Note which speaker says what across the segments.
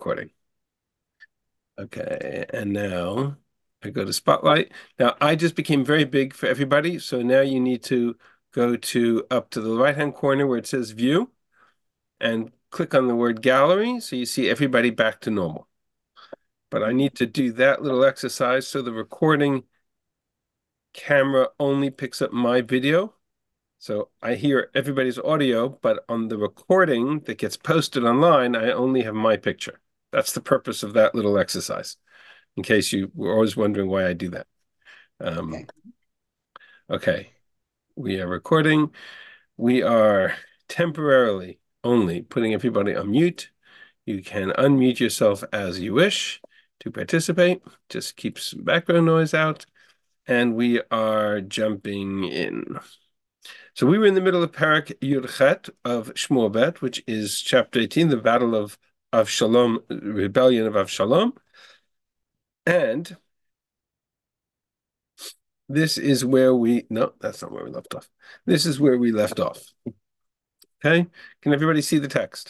Speaker 1: recording. Okay, and now I go to Spotlight. Now I just became very big for everybody, so now you need to go to up to the right-hand corner where it says View and click on the word Gallery so you see everybody back to normal. But I need to do that little exercise so the recording camera only picks up my video. So I hear everybody's audio, but on the recording that gets posted online, I only have my picture. That's the purpose of that little exercise, in case you were always wondering why I do that.
Speaker 2: Okay.
Speaker 1: Okay, we are recording. We are temporarily only putting everybody on mute. You can unmute yourself as you wish to participate. Just keep some background noise out. And we are jumping in. So we were in the middle of Parak Yud of Shmuel Bet, which is chapter 18, the battle of Avshalom, rebellion of Avshalom. And this is where no, that's not where we left off. This is where we left off. Okay, can everybody see the text?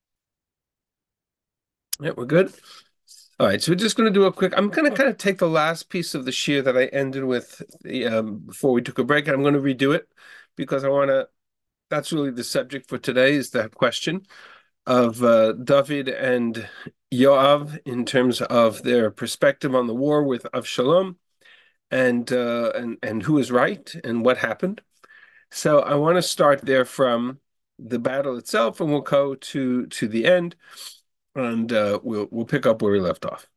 Speaker 1: Yeah, we're good. All right, so we're just going to do a quick. I'm going to kind of take the last piece of the shir that I ended with before we took a break, and I'm going to redo it because I want to. That's really the subject for today is that question of David and Yoav in terms of their perspective on the war with Avshalom and who is right and what happened. So I want to start there from the battle itself, and we'll go to the end, and we'll pick up where we left off.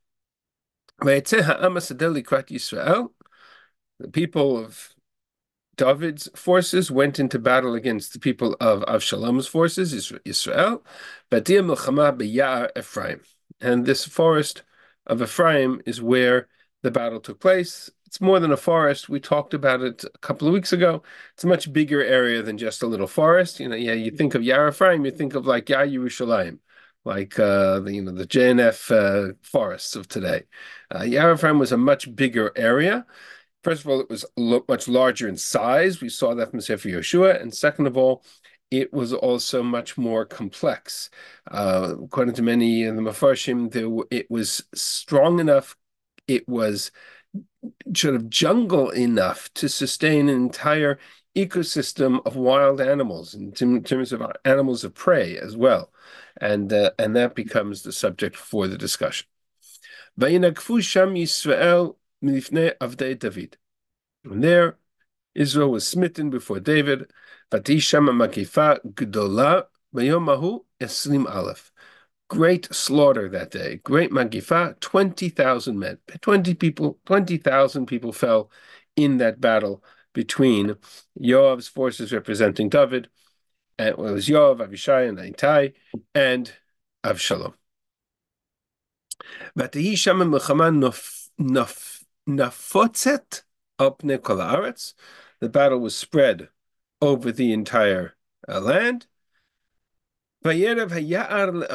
Speaker 1: The people of David's forces went into battle against the people of Avshalom's forces, Israel, Ephraim. And this forest of Ephraim is where the battle took place. It's more than a forest. We talked about it a couple of weeks ago. It's a much bigger area than just a little forest. You think of Yar Ephraim, you think of like Yar Yerushalayim, like the JNF forests of today. Yar Ephraim was a much bigger area. First of all, it was much larger in size. We saw that from Sefer Yehoshua. And second of all, it was also much more complex. According to many in the Mefarshim, it was strong enough, it was sort of jungle enough to sustain an entire ecosystem of wild animals in terms of animals of prey as well. And that becomes the subject for the discussion. Vayinagfu sham Yisrael milifnei avdei David. And there, Israel was smitten before David. Vatisham makifa gdola bayom mahu esrim aleph. Great slaughter that day. Great magifa. 20,000 men. 20,000 people fell in that battle between Yoav's forces representing David, and it was Yoav, Avishai, and Aitai, and Avshalom. Vatihisham milchama nafotzet Opne kol haaretz. The battle was spread over the entire land. The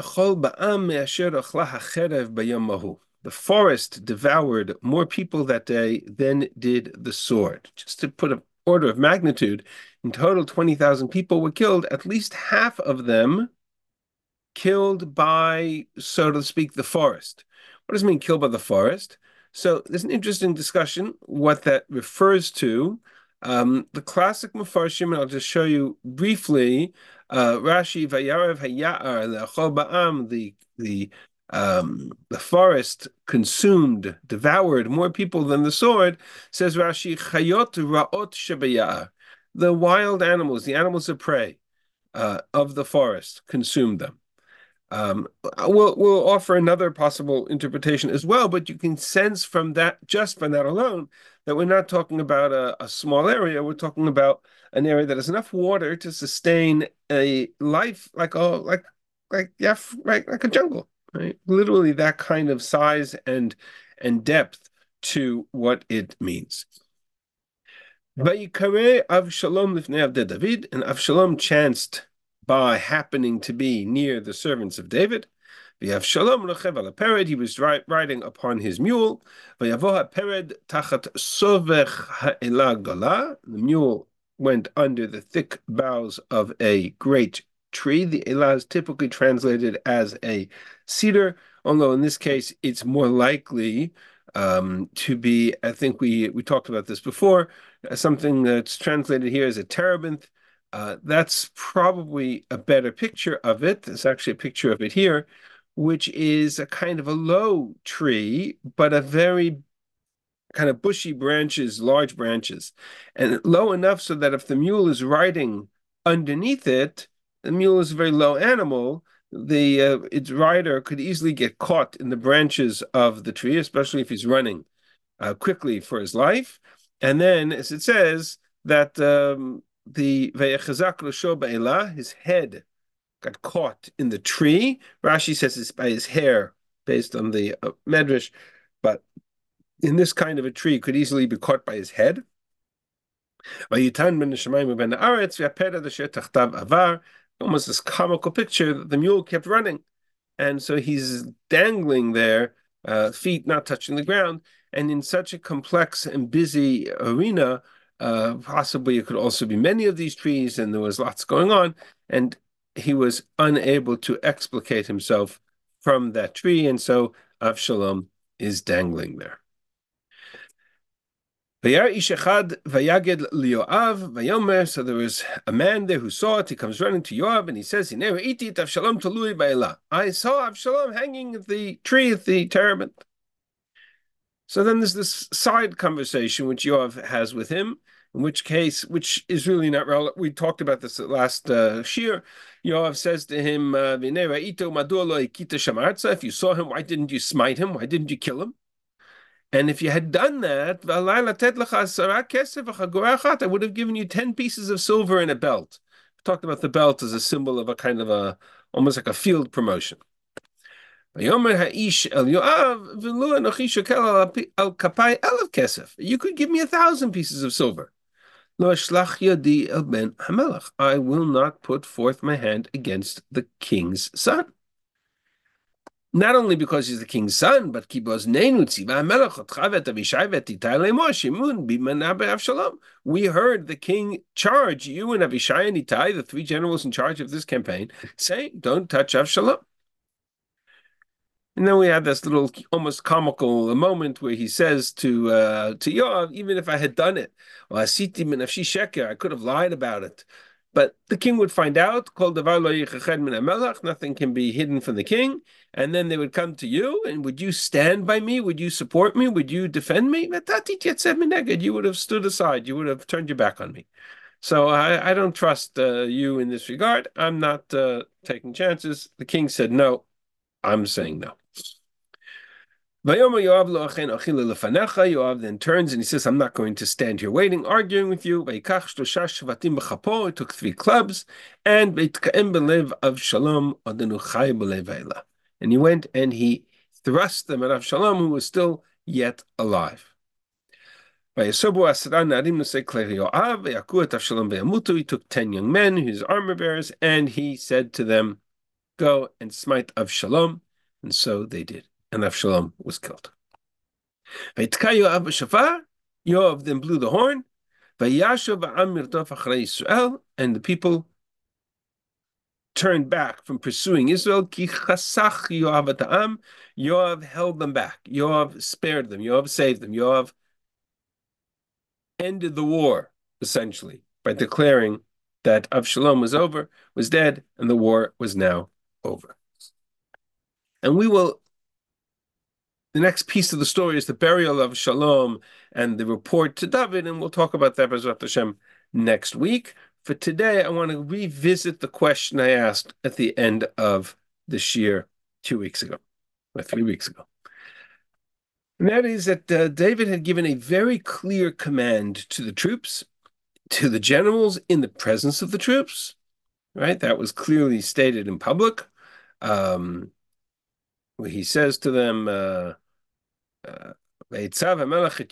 Speaker 1: forest devoured more people that day than did the sword. Just to put an order of magnitude, in total, 20,000 people were killed. At least half of them killed by, so to speak, the forest. What does it mean, killed by the forest? So there's an interesting discussion what that refers to. The classic Mefarshim, and I'll just show you briefly. Rashi Vayarev Hayar Le'achol Ba'am, the forest consumed, devoured more people than the sword. Says Rashi Chayot Ra'ot Shebayar, the wild animals, the animals of prey of the forest, consumed them. We'll offer another possible interpretation as well, but you can sense from that, just from that alone, that we're not talking about a small area. We're talking about an area that has enough water to sustain a life yeah, right, like a jungle, right? Literally that kind of size and depth to what it means. Vayikare Avshalom lifnei avdei David, and Avshalom chanced by happening to be near the servants of David. Avshalom rochev al pered, he was riding upon his mule. Vayavo pered tachat sovech ha'elah gala, the mule went under the thick boughs of a great tree. The elah is typically translated as a cedar although in this case it's more likely to be, I think we talked about this before, something that's translated here as a terebinth. That's probably a better picture of it. There's actually a picture of it here, which is a kind of a low tree, but a very kind of bushy branches, large branches, and low enough so that if the mule is riding underneath it, the mule is a very low animal. Its rider could easily get caught in the branches of the tree, especially if he's running quickly for his life. And then, as it says, that the Vayechazak Rosho Ba'elah, his head got caught in the tree. Rashi says it's by his hair, based on the Medrash, but in this kind of a tree could easily be caught by his head. Almost this comical picture that the mule kept running. And so he's dangling there, feet not touching the ground. And in such a complex and busy arena, possibly it could also be many of these trees, and there was lots going on. And he was unable to explicate himself from that tree. And so Avshalom is dangling there. So there was a man there who saw it. He comes running to Yoav and he says, I saw Avshalom hanging at the tree at the terebinth. So then there's this side conversation which Yoav has with him, in which case, which is really not relevant. We talked about this at last shir. Yoav says to him, if you saw him, why didn't you smite him? Why didn't you kill him? And if you had done that, I would have given you 10 pieces of silver and a belt. We talked about the belt as a symbol of a kind of almost like a field promotion. You could give me 1,000 pieces of silver. I will not put forth my hand against the king's son. Not only because he's the king's son, but we heard the king charge you and Avishai and Ittai, the three generals in charge of this campaign, saying, don't touch Avshalom. And then we had this little almost comical moment where he says to Yoav, even if I had done it, I could have lied about it. But the king would find out, nothing can be hidden from the king. And then they would come to you, and would you stand by me? Would you support me? Would you defend me? You would have stood aside. You would have turned your back on me. So I don't trust you in this regard. I'm not taking chances. The king said no. I'm saying no. Yoav then turns and he says, I'm not going to stand here waiting, arguing with you. It took 3 clubs, and and he went and he thrust them at Avshalom, who was still yet alive. He took 10 young men, his armor bearers, and he said to them, go and smite Avshalom. And so they did. And Avshalom was killed. Yoav then blew the horn. And the people turned back from pursuing Israel. Yoav held them back. Yoav spared them. Yoav saved them. Yoav ended the war, essentially, by declaring that Avshalom was dead, and the war was now over. And the next piece of the story is the burial of Avshalom and the report to David, and we'll talk about that, B'ezrat Hashem, next week. For today, I want to revisit the question I asked at the end of the shir 2 weeks ago, or 3 weeks ago. And that is that David had given a very clear command to the troops, to the generals in the presence of the troops, right? That was clearly stated in public. He says to them, he commanded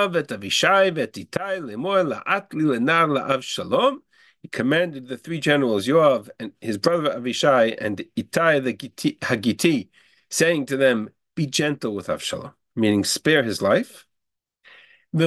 Speaker 1: the 3 generals, Yoav and his brother Avishai and Ittai the Hagiti, saying to them, be gentle with Avshalom, meaning spare his life. And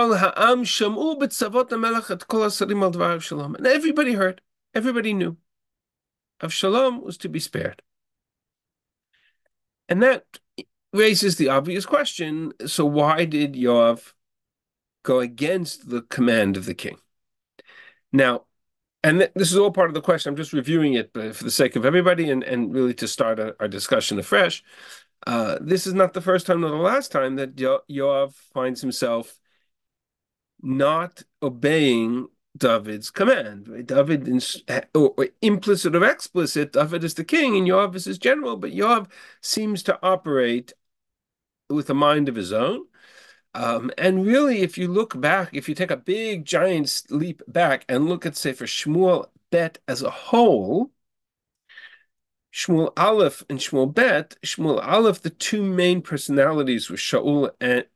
Speaker 1: everybody heard, everybody knew. Avshalom was to be spared. And that raises the obvious question. So why did Yoav go against the command of the king? Now, and this is all part of the question. I'm just reviewing it for the sake of everybody and really to start our discussion afresh. This is not the first time nor the last time that Yoav finds himself not obeying David's command. David, or implicit or explicit, David is the king and Yoav is his general, but Yoav seems to operate with a mind of his own. And really, if you look back, if you take a big giant leap back and look at Sefer Shmuel Bet as a whole, Shmuel Aleph and Shmuel Bet, Shmuel Aleph, the two main personalities were Shaul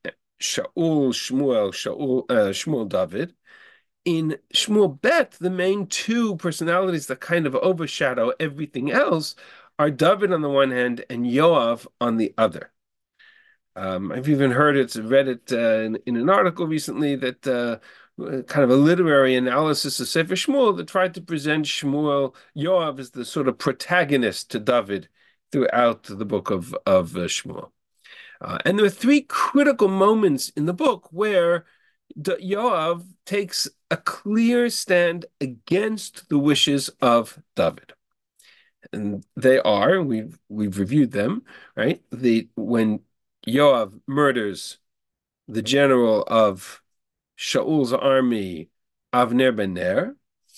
Speaker 1: Shmuel, Shmuel David. In Shmuel Bet, the main two personalities that kind of overshadow everything else are David on the one hand and Yoav on the other. I've even heard it, read it in an article recently that kind of a literary analysis of Sefer Shmuel that tried to present Shmuel Yoav as the sort of protagonist to David throughout the book of Shmuel. And there are three critical moments in the book where Yoav takes a clear stand against the wishes of David. And they are, we've reviewed them, right? When Yoav murders the general of Shaul's army, Avner ben Ner,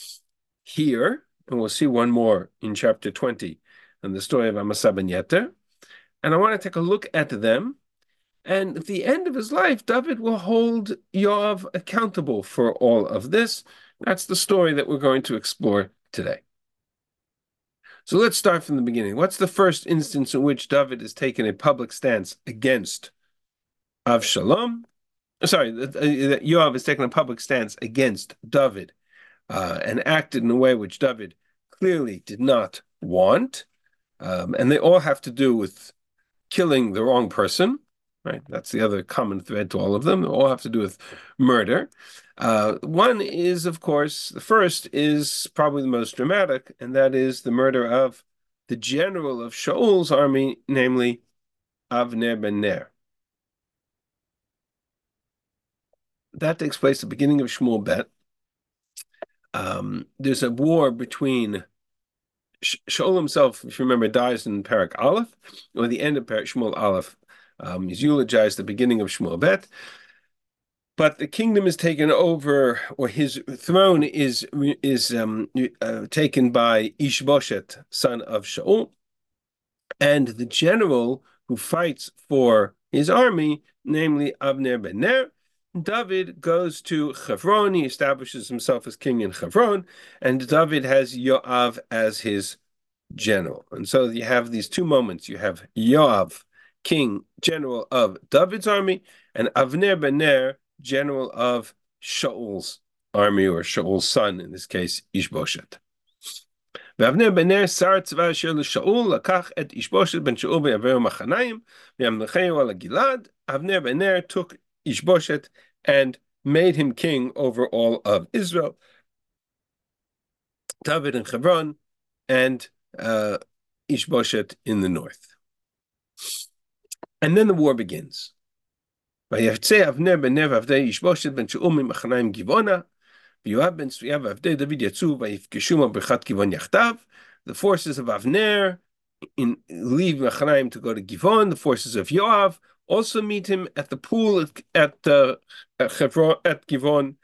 Speaker 1: here, and we'll see one more in chapter 20, in the story of Amasa ben Yeter. And I want to take a look at them. And at the end of his life, David will hold Yoav accountable for all of this. That's the story that we're going to explore today. So let's start from the beginning. What's the first instance in which David has taken a public stance against Avshalom? Sorry, Yoav has taken a public stance against David and acted in a way which David clearly did not want. And they all have to do with killing the wrong person, right? That's the other common thread to all of them. They all have to do with murder. One is, of course, the first is probably the most dramatic, and that is the murder of the general of Shaul's army, namely Avner ben Ner. That takes place at the beginning of Shmuel Bet. There's a war between Shaul himself, if you remember, dies in Parak Aleph, or the end of Parak Shmuel Aleph. He's eulogized at the beginning of Shmuel Bet. But the kingdom is taken over, or his throne is taken by Ishboshet, son of Shaul, and the general who fights for his army, namely Avner ben Ner. David goes to Hebron. He establishes himself as king in Hebron, and David has Yoav as his general. And so you have these two moments. You have Yoav, king, general of David's army, and Avner ben Ner, general of Shaul's army, or Shaul's son, in this case, Ishboshet. ואבנר בן נר שר צבא אשר לשאול לקח את אישבושת בן שאול ויעבירו מחניים וימלכהו על הגלעד. Avner ben Ner took Ishboshet and made him king over all of Israel. David in Hebron and Ishboshet in the north. And then the war begins. ויצא אבנר בן נר ועבדי אישבושת בן שאול ממחניים גבעונה, ויואב בן צרויה ועבדי דוד יצאו ויפגשו בבריכת גבעון יחדיו. The forces of Avner leave Machanaim to go to Givon. The forces of Yoav also meet him at the pool at Givon.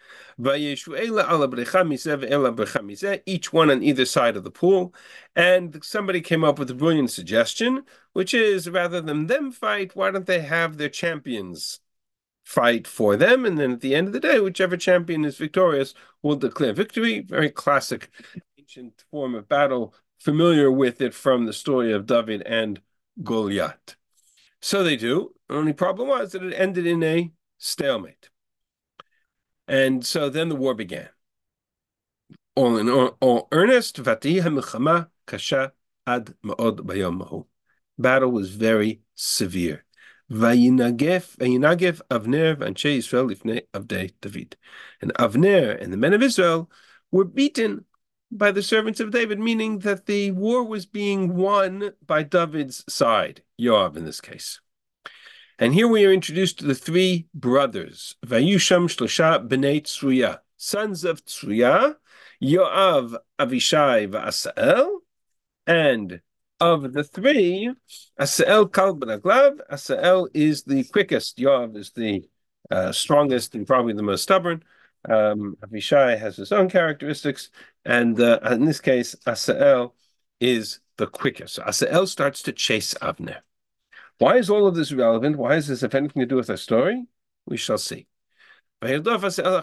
Speaker 1: Each one on either side of the pool. And somebody came up with a brilliant suggestion, which is rather than them fight, why don't they have their champions fight for them? And then at the end of the day, whichever champion is victorious will declare victory. Very classic ancient form of battle, familiar with it from the story of David and Goliath. So they do. The only problem was that it ended in a stalemate. And so then the war began. All in all earnest, milchama kasha ad ma'od bayom mahu. Battle was very severe. Vayinagef Avner v'anshei Yisrael lifnei avdei David. And Avner and the men of Israel were beaten by the servants of David, meaning that the war was being won by David's side, Yoav in this case. And here we are introduced to the three brothers, Vayusham Shlosha B'nei Tzuya, sons of Tzuya, Yoav, Avishai, V'Asael, and of the three, Asael Kal B'Raglav, Asael is the quickest, Yoav is the strongest and probably the most stubborn. Avishai has his own characteristics, and in this case, Asael is the quickest. So Asael starts to chase Avner. Why is all of this relevant? Why is this have anything to do with our story? We shall see. Avner,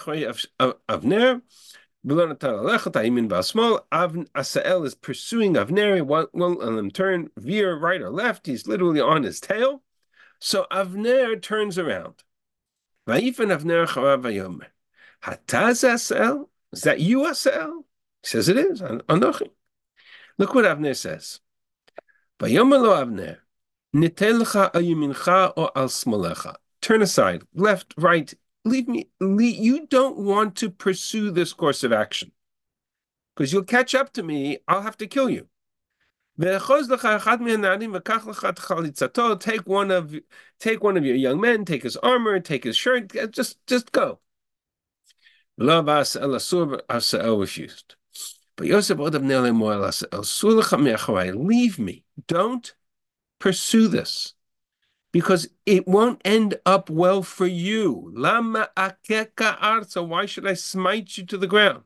Speaker 1: Asael is pursuing Avner. Won't let him turn, veer right or left. He's literally on his tail. So Avner turns around. Avner charav vayomer. Hataz Asael? Is that you, Asael? He says it is. Anochi. Look what Avner says. Vayomer lo Avner. Turn aside, left, right. Leave me. You don't want to pursue this course of action because you'll catch up to me. I'll have to kill you. Take one of your young men. Take his armor. Take his shirt. Just go. Asael refused. But Yosef leave me. Don't pursue this, because it won't end up well for you. Lama akeka arza. Why should I smite you to the ground?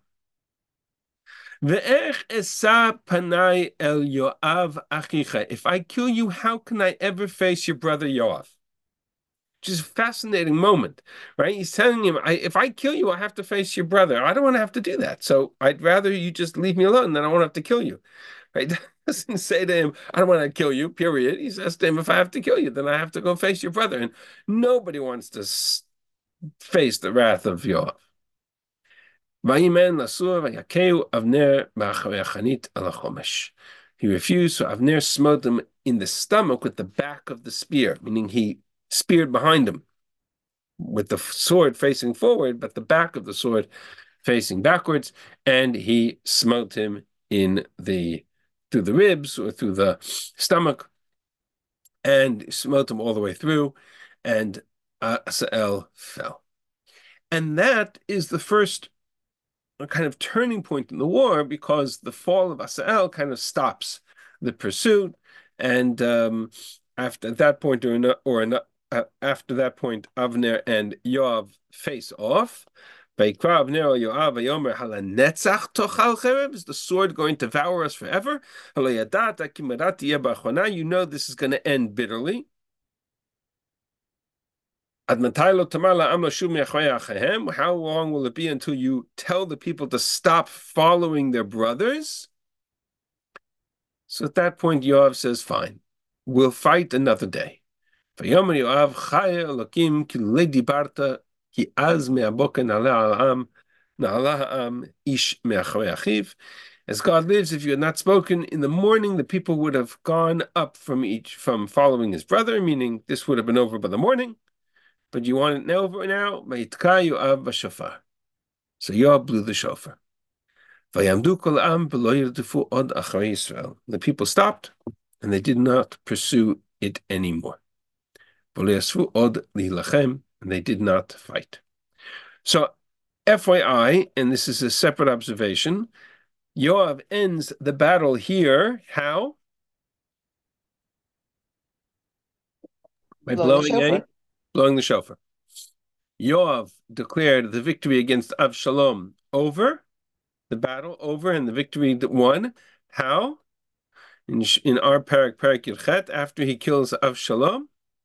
Speaker 1: Ve'ech esa panai el Yoav achicha. If I kill you, how can I ever face your brother Yoav? Which is a fascinating moment, right? He's telling him, if I kill you, I have to face your brother. I don't want to have to do that. So I'd rather you just leave me alone than I won't have to kill you. Right? He doesn't say to him, I don't want to kill you, period. He says to him, if I have to kill you, then I have to go face your brother. And nobody wants to face the wrath of Yoav. He refused, so Avner smote him in the stomach with the back of the spear, meaning he speared behind him with the sword facing forward, but the back of the sword facing backwards, and he smote him through the ribs or through the stomach, and smote him all the way through, and Asael fell. And that is the first kind of turning point in the war, because the fall of Asael kind of stops the pursuit, and after that point, after that point, Avner and Yoav face off. Is the sword going to devour us forever? You know this is going to end bitterly. How long will it be until you tell the people to stop following their brothers? So at that point, Yoav says, fine, we'll fight another day. As God lives, if you had not spoken in the morning, the people would have gone up from following his brother, meaning this would have been over by the morning. But you want it over now? So Yoav blew the shofar. The people stopped, and they did not pursue it anymore. And they did not fight. So, FYI, and this is a separate observation, Yoav ends the battle here. How? By blowing the shofar. Yoav declared the victory against Avshalom over, the battle over, and the victory won. How? In our Parak Yirchet, after he kills Avshalom,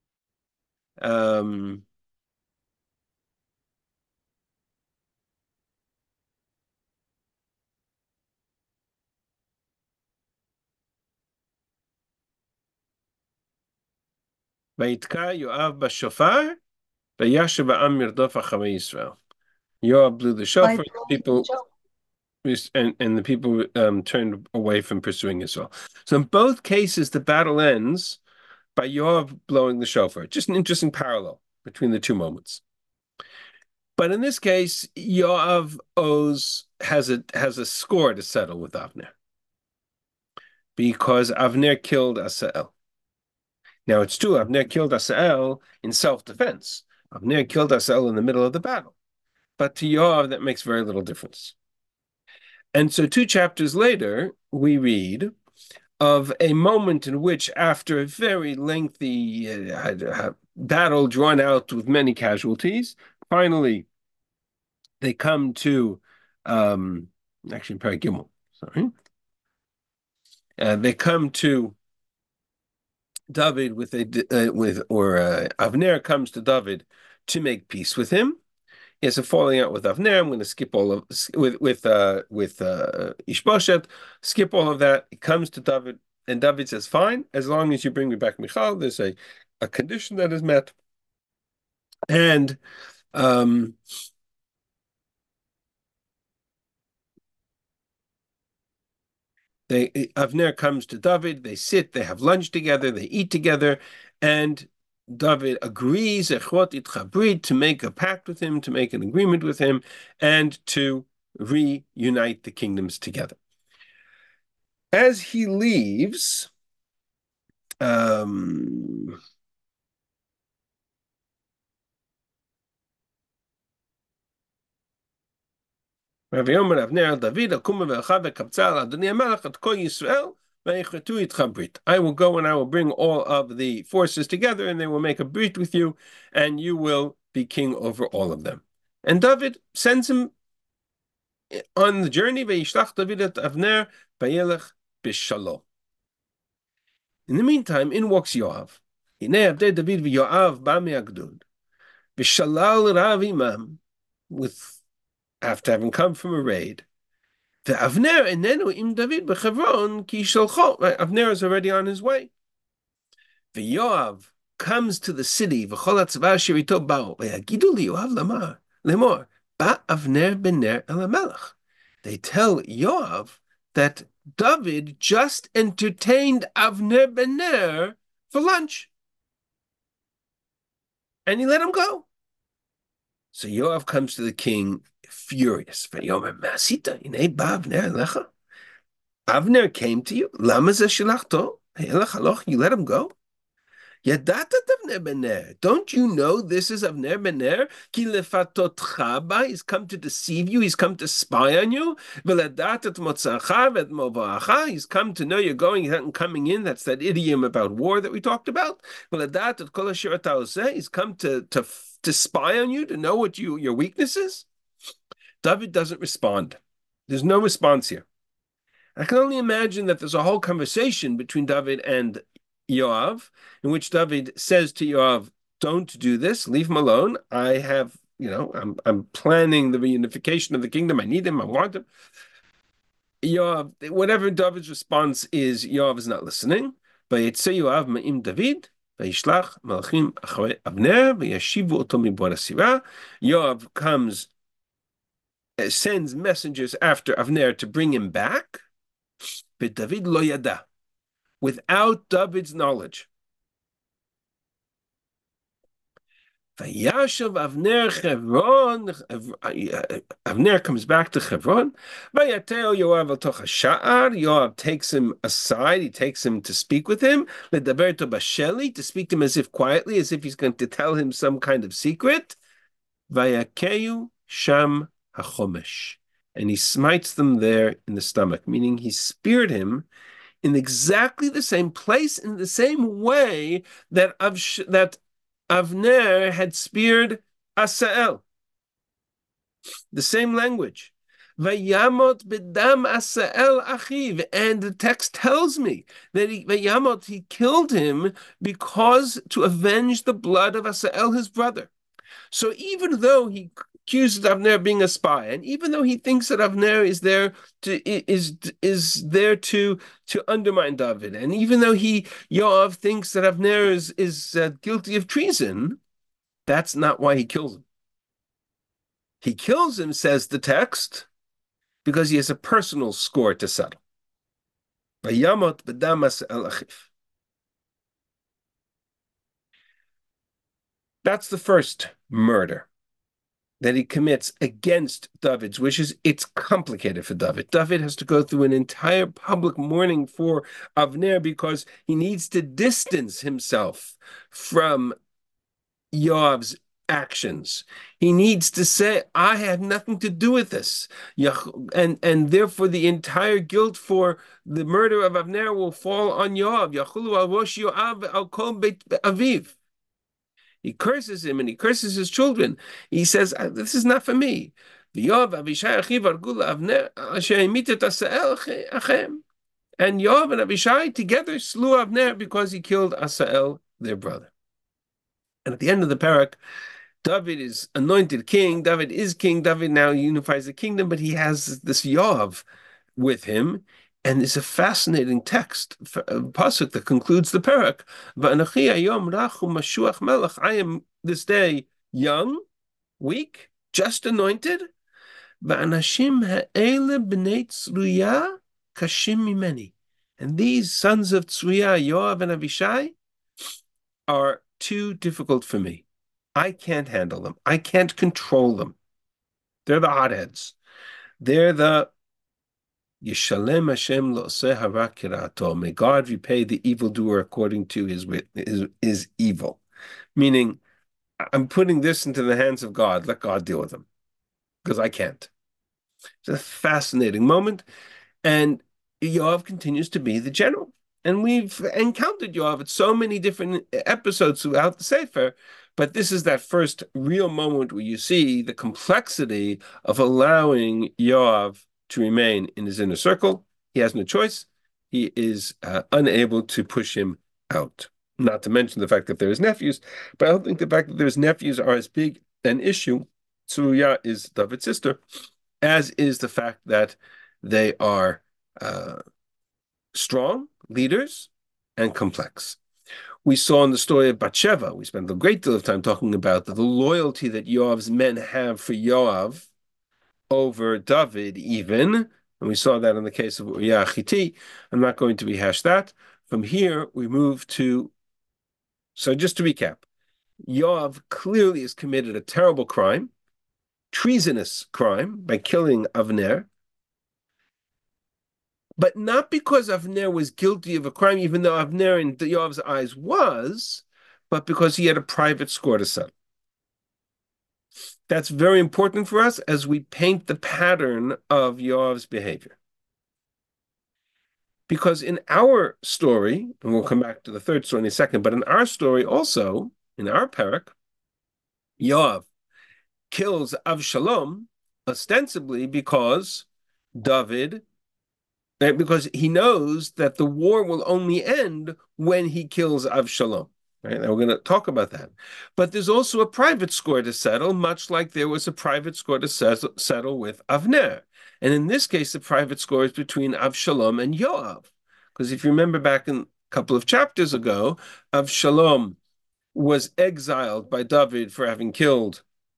Speaker 1: Vayitka Yoav b'shofar, vayashav ha'am mirdof acharei Yisrael. Yoav blew the shofar, people, and the people turned away from pursuing Israel. So in both cases, the battle ends by Yoav blowing the shofar. Just an interesting parallel between the two moments. But in this case, Yoav has a score to settle with Avner because Avner killed Asael. Now it's true, Avner killed Asael in self-defense. Avner killed Asael in the middle of the battle. But to Yoav, that makes very little difference. And so 2 chapters later, we read of a moment in which, after a very lengthy battle drawn out with many casualties, finally they come to, actually, Perek Gimel, sorry. They come to David Avner comes to David to make peace with him. He has a falling out with Avner. I'm going to skip all of with Ishbosheth. Skip all of that. He comes to David, and David says, "Fine, as long as you bring me back Michal." There's a condition that is met, and Avner comes to David. They sit. They have lunch together. They eat together, and David agrees to make a pact with him, to make an agreement with him, and to reunite the kingdoms together. As he leaves, Rav Yomer Avner David Akuma ve'achav ve'kabtzal Adoni HaMelech et kol Yisrael ve'yichretu itcha brit. I will go and I will bring all of the forces together, and they will make a brit with you, and you will be king over all of them. And David sends him on the journey. Ve'yishlach David et Avner vayelech b'shalom. In the meantime, in walks Yoav. Hinei avdei David v'Yoav ba me'agdud v'shalal rav imam, with after having come from a raid. The Avner enenu im David b'Chevron ki shalcho. Avner is already on his way. The Yoav comes to the city. V'chol hatzva asher ito bao. Ve'yagidu liYoav lemor ba Avner ben Ner el HaMelech. They tell Yoav that David just entertained Avner ben Ner for lunch, and he let him go. So Yoav comes to the king furious. Avner came to you. You let him go? Don't you know this is Avner ben Ner? He's come to deceive you. He's come to spy on you. He's come to know you're going and coming in. That's that idiom about war that we talked about. He's come to spy on you, to know what your weakness is. David doesn't respond. There's no response here. I can only imagine that there's a whole conversation between David and Yoav, in which David says to Yoav, "Don't do this. Leave him alone. I have, I'm planning the reunification of the kingdom. I need him. I want him." Yoav, whatever David's response is, Yoav is not listening. Vayetze Yoav ma'im David. Vayishlach malachim acharei Avner v'yashivu oto mibor hasira. Yoav sends messengers after Avner to bring him back. But David lo yada, without David's knowledge. Vayashav Avner Chevron. Avner comes back to Chevron. Vayateo Yoav al toch hasha'ar. Yoav takes him aside. He takes him to speak with him. Ledaber to basheli, to speak to him as if quietly, as if he's going to tell him some kind of secret. Vayakeu sham hachomesh, and he smites them there in the stomach, meaning he speared him in exactly the same place, in the same way that Avner had speared Asael. The same language. Vayamot bedam Asael achiv, and the text tells me that he killed him because to avenge the blood of Asael, his brother. So even though he accuses Avner of being a spy, and even though he thinks that Avner is there to undermine David, and even though Yoav thinks that Avner is guilty of treason, that's not why he kills him. He kills him, says the text, because he has a personal score to settle. Vayamot b'damas el achiv. That's the first murder. that he commits against David's wishes, it's complicated for David. David has to go through an entire public mourning for Avner because he needs to distance himself from Yoav's actions. He needs to say, I had nothing to do with this. And therefore the entire guilt for the murder of Avner will fall on Yoav. Yachulu al rosh Yoav al kol beit aviv. He curses him and he curses his children. He says, this is not for me. And Yoav and Abishai together slew Avner because he killed Asael, their brother. And at the end of the parak, David is anointed king. David is king. David now unifies the kingdom, but he has this Yoav with him. And there's a fascinating text, a pasuk that concludes the parak. I am this day young, weak, just anointed. And these sons of Tzruya, Yoav and Avishai, are too difficult for me. I can't handle them. I can't control them. They're the hotheads. They're the Yishalem Hashem lo'oseh hara kirato. May God repay the evildoer according to his evil. Meaning, I'm putting this into the hands of God. Let God deal with them. Because I can't. It's a fascinating moment. And Yoav continues to be the general. And we've encountered Yoav at so many different episodes throughout the Sefer, but this is that first real moment where you see the complexity of allowing Yoav to remain in his inner circle. He has no choice. He is unable to push him out. Not to mention the fact that there is nephews, but I don't think the fact that there's nephews are as big an issue. Tzuruya is David's sister, as is the fact that they are strong leaders and complex. We saw in the story of Bathsheba, we spent a great deal of time talking about the loyalty that Yoav's men have for Yoav over David even, and we saw that in the case of Uriah Hittite. I'm not going to rehash that. From here, we move to, so just to recap, Yoav clearly has committed a terrible crime, treasonous crime, by killing Avner, but not because Avner was guilty of a crime, even though Avner in Yoav's eyes was, but because he had a private score to settle. That's very important for us as we paint the pattern of Yoav's behavior. Because in our story, and we'll come back to the third story in a second, but in our story also, in our parak, Yoav kills Avshalom ostensibly because he knows that the war will only end when he kills Avshalom. Right? And we're going to talk about that. But there's also a private score to settle, much like there was a private score to settle with Avner. And in this case, the private score is between Avshalom and Yoav. Because if you remember back in a couple of chapters ago, Avshalom was exiled by David for having killed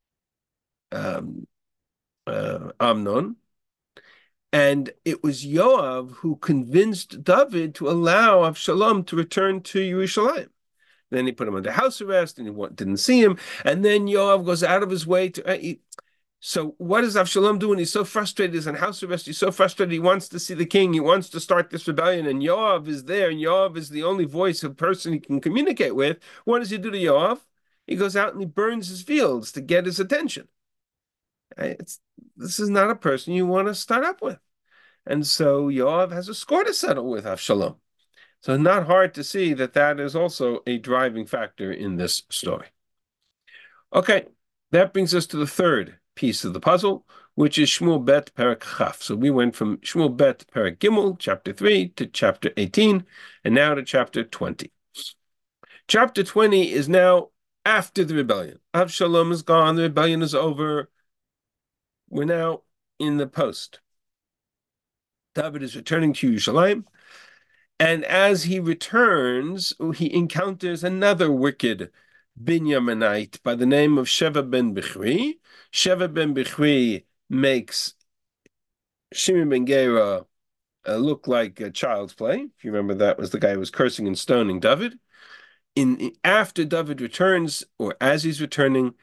Speaker 1: Amnon. And it was Yoav who convinced David to allow Avshalom to return to Yerushalayim. Then he put him under house arrest, and he didn't see him. And then Yoav goes out of his way to. So what does Avshalom do when he's so frustrated? He's on house arrest. He's so frustrated. He wants to see the king. He wants to start this rebellion. And Yoav is there. And Yoav is the only voice of person he can communicate with. What does he do to Yoav? He goes out and he burns his fields to get his attention. This is not a person you want to start up with. And so Yoav has a score to settle with Avshalom. So not hard to see that that is also a driving factor in this story. Okay, that brings us to the third piece of the puzzle, which is Shmuel Bet Perek Chaf. So we went from Shmuel Bet Perek Gimel, chapter 3, to chapter 18, and now to chapter 20. Chapter 20 is now after the rebellion. Avshalom is gone, the rebellion is over. We're now in the post. David is returning to Yerushalayim. And as he returns, he encounters another wicked Binyaminite by the name of Sheva ben Bichri. Sheva ben Bichri makes Shimon ben Gera look like a child's play. If you remember, that was the guy who was cursing and stoning David. After David returns, or as he's returning,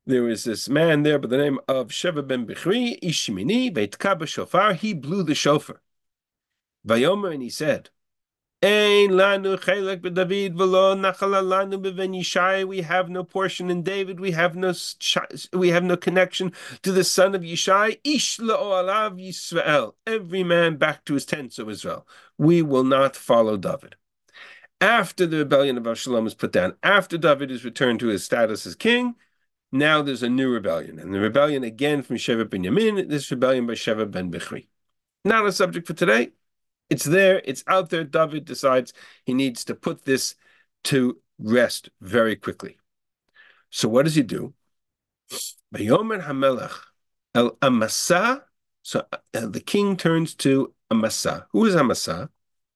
Speaker 1: there was this man there by the name of Sheva ben Bichri, Ishmini, Veitka b'shofar. He blew the shofar. Vayomer, and he said, Ein lanu chelek b'David v'lo nachala lanu b'ven Yishai. We have no portion in David. We have no connection to the son of Yishai. Ish le'oalav Yisrael. Every man back to his tents, O Israel. We will not follow David. After the rebellion of Avshalom is put down, after David is returned to his status as king, now there's a new rebellion. And the rebellion again from Sheva ben Yamin, this rebellion by Sheva ben Bichri. Not a subject for today. It's there, it's out there. David decides he needs to put this to rest very quickly. So what does he do? Vayomer Hamelech El Amasa. So the king turns to Amasa. Who is Amasa?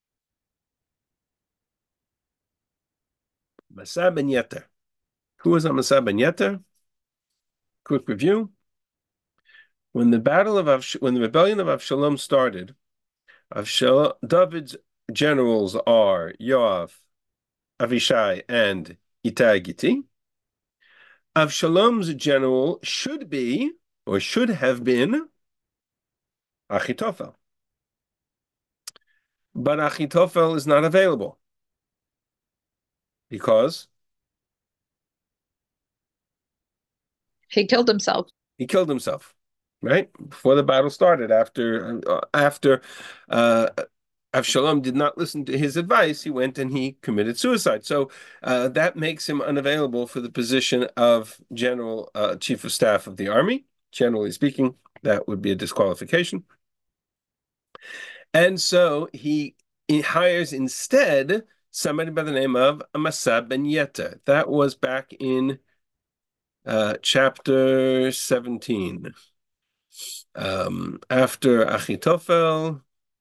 Speaker 1: Amasa ben Yeter. Who is Amasa ben Yeter? Quick review. When the rebellion of Avshalom started, David's generals are Yoav, Avishai, and Ittai Gitti. Avshalom's general should be, or should have been, Achitophel. But Achitophel is not available because
Speaker 2: he killed himself.
Speaker 1: He killed himself, right? Before the battle started, after Avshalom did not listen to his advice, he went and he committed suicide. So that makes him unavailable for the position of general chief of staff of the army. Generally speaking, that would be a disqualification. And so he hires instead somebody by the name of Amasa ben Yeter. That was back in chapter 17. After Achitophel,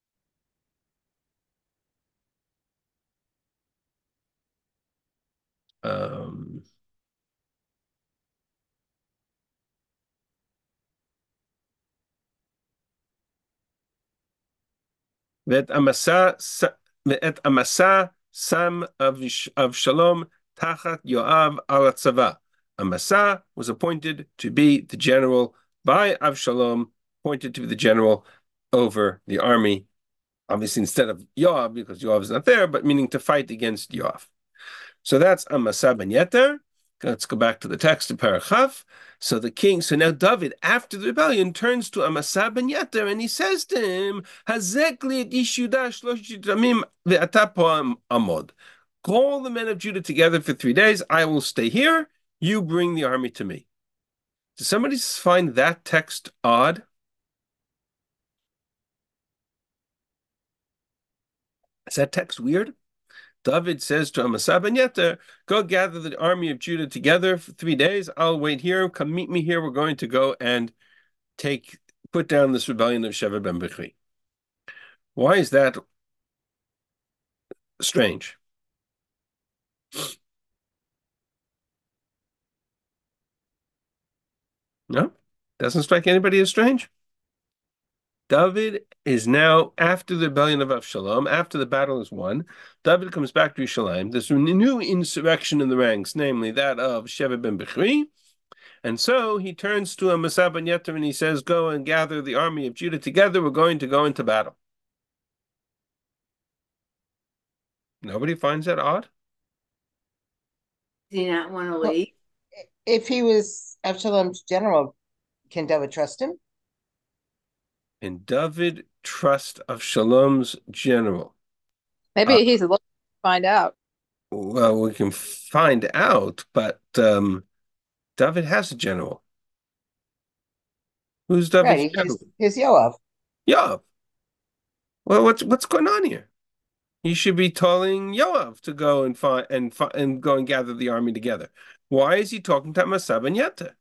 Speaker 1: ואת Amasa שם Avshalom tachat Yoav al הצבא. Amasa was appointed to be the general by Avshalom, appointed to be the general over the army, obviously instead of Yoav, because Yoav is not there, but meaning to fight against Yoav. So that's Amasa ben Yeter. Let's go back to the text of Parachav. So now David, after the rebellion, turns to Amasa ben Yeter and he says to him, Hazekli et Ishuda shloshit yamim ve'ata po amod. Call the men of Judah together for 3 days. I will stay here. You bring the army to me. Does somebody find that text odd? Is that text weird? David says to Amasa ben Yeter, go gather the army of Judah together for 3 days. I'll wait here. Come meet me here. We're going to go and put down this rebellion of Sheva ben Bichri. Why is that strange? No? Doesn't strike anybody as strange? David is now, after the rebellion of Avshalom, after the battle is won, David comes back to Yerushalayim. There's a new insurrection in the ranks, namely that of Sheva ben Bichri. And so he turns to Amasa ben Yeter and he says, go and gather the army of Judah together. We're going to go into battle. Nobody finds that odd?
Speaker 3: Do you not want to leave?
Speaker 4: If he was Avshalom's general, can David trust him?
Speaker 1: And David trust Avshalom's general.
Speaker 2: Maybe he's looking to find out.
Speaker 1: Well, we can find out, but David has a general. Who's David's general?
Speaker 4: He's Yoav.
Speaker 1: Yoav. Well, what's going on here? He should be telling Yoav to go and go and gather the army together. Why is he talking to Amasa ben Yeter?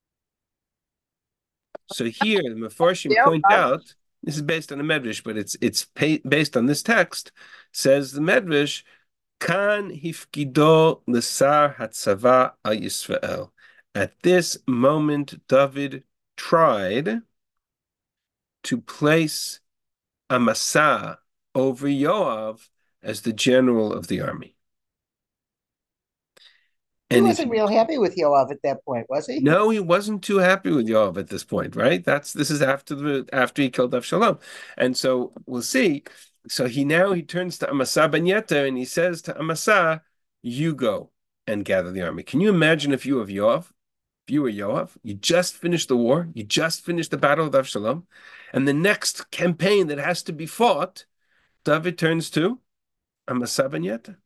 Speaker 1: So here, the Mefarshim point out, this is based on the Medrash, but it's based on this text. Says the Medrash, Kan hifkido l'sar hatzava al Yisrael. At this moment, David tried to place Amasa over Yoav as the general of the army.
Speaker 4: He
Speaker 1: And
Speaker 4: wasn't real happy with Yoav at that point, was he?
Speaker 1: no, he wasn't too happy with Yoav at this point, right? This is after he killed Avshalom, and so we'll see. So he turns to Amasa ben Yeter and he says to Amasa, "You go and gather the army." Can you imagine if you were Yoav? If you were Yoav, you just finished the war, you just finished the battle of Avshalom, and the next campaign that has to be fought, David turns to Amasa ben Yeter.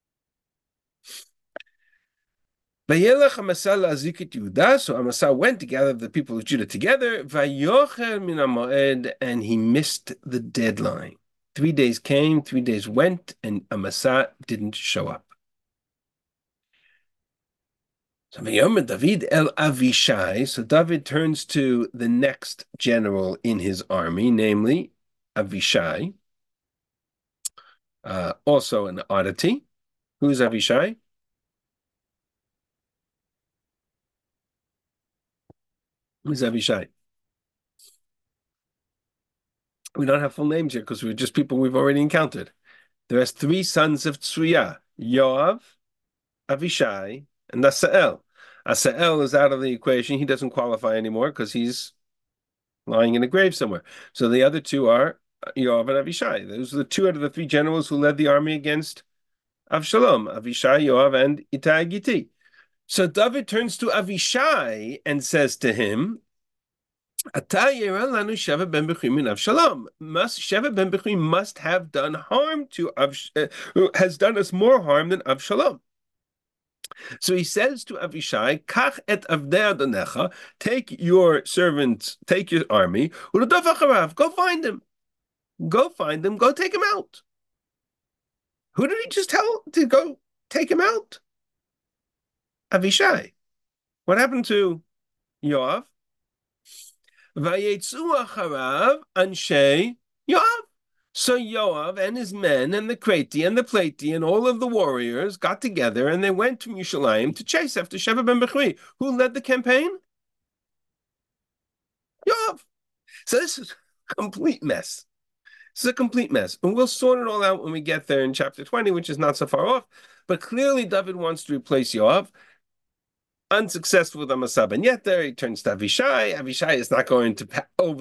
Speaker 1: Vayelech Amasa la'azik et Yehuda. So Amasa went to gather the people of Judah together. Vayocher min hamoed, and he missed the deadline. 3 days came, 3 days went, and Amasa didn't show up. So Vayomer David el Avishai. So David turns to the next general in his army, namely Avishai. Also an oddity. Who's Avishai? Who's Avishai? We don't have full names here because we're just people we've already encountered. There are 3 sons of Tsuya, Yoav, Avishai, and Asael. Asael is out of the equation. He doesn't qualify anymore because he's lying in a grave somewhere. So the other 2 are Yoav and Avishai. Those are the 2 out of the 3 generals who led the army against Avshalom, Avishai, Yoav, and Ittai Gitti. So David turns to Avishai and says to him, Sheva ben Bichri must have done harm to has done us more harm than Avshalom. So he says to Avishai, Kach et avdei adonecha, take your servants, take your army, go find him. Go find him, go take him out. Who did he just tell to go take him out? Avishai. What happened to Yoav? Vayetzu acharav anshe Yoav. So Yoav and his men and the Kreti and the Pleti and all of the warriors got together and they went to Yerushalayim to chase after Sheva ben Bichri. Who led the campaign? Yoav. So this is a complete mess. This is a complete mess. And we'll sort it all out when we get there in chapter 20, which is not so far off. But clearly David wants to replace Yoav. Unsuccessful with Amasa ben Yeter, he turns to Avishai. Avishai is not going to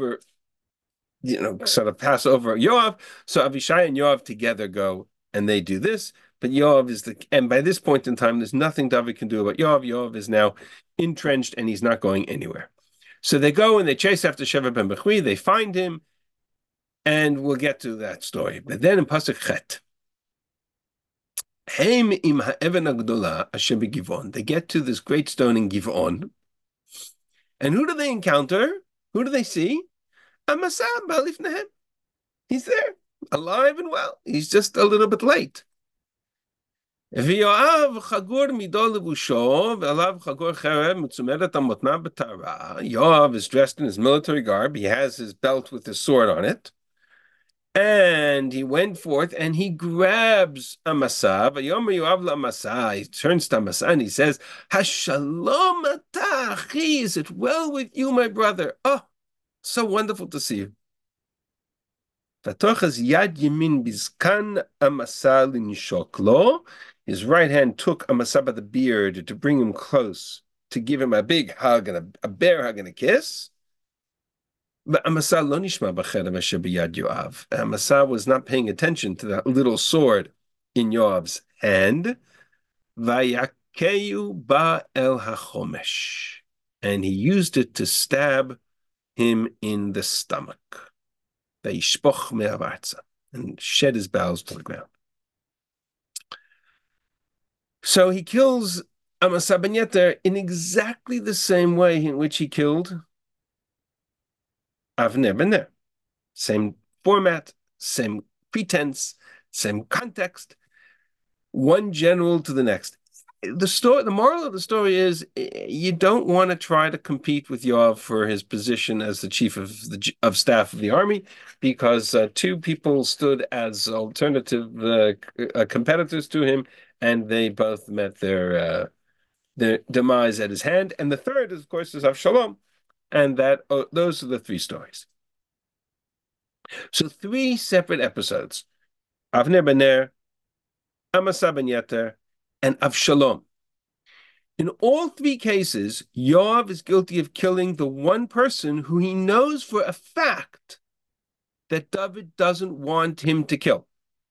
Speaker 1: sort of pass over Yoav. So Avishai and Yoav together go and they do this. But Yoav and by this point in time, there's nothing David can do about Yoav. Yoav is now entrenched and he's not going anywhere. So they go and they chase after Sheva ben Bichri. They find him, and we'll get to that story. But then in Pasuk Chet, they get to this great stone in Givon. And who do they encounter? Who do they see? Amasa ba'alifnehem. He's there, alive and well. He's just a little bit late. Yoav is dressed in his military garb. He has his belt with his sword on it. And he went forth and he grabs Amasa. He turns to Amasa and he says, Hashalom ata achi, is it well with you, my brother? Oh, so wonderful to see you. Yad Yamin bizkan Amasa linshok lo. His right hand took Amasa by the beard to bring him close, to give him a big hug and a bear hug and a kiss. But Amasa lo nishma b'cherev asher b'yad Yoav. Amasa was not paying attention to that little sword in Yoav's hand. Vayakeu ba el hachomesh, and he used it to stab him in the stomach. Vayishpoch me'avartza, and shed his bowels to the ground. So he kills Amasa ben Yeter in exactly the same way in which he killed Avner ben Ner. Same format, same pretense, same context, one general to the next. The moral of the story is you don't want to try to compete with Yoav for his position as the chief of staff of the army, because 2 people stood as alternative competitors to him, and they both met their demise at his hand. And the third, of course, is Avshalom, and those are the 3 stories. So 3 separate episodes: Avner ben Ner, Amasa ben Yeter, and Avshalom. In all three cases, Yoav is guilty of killing the one person who he knows for a fact that David doesn't want him to kill.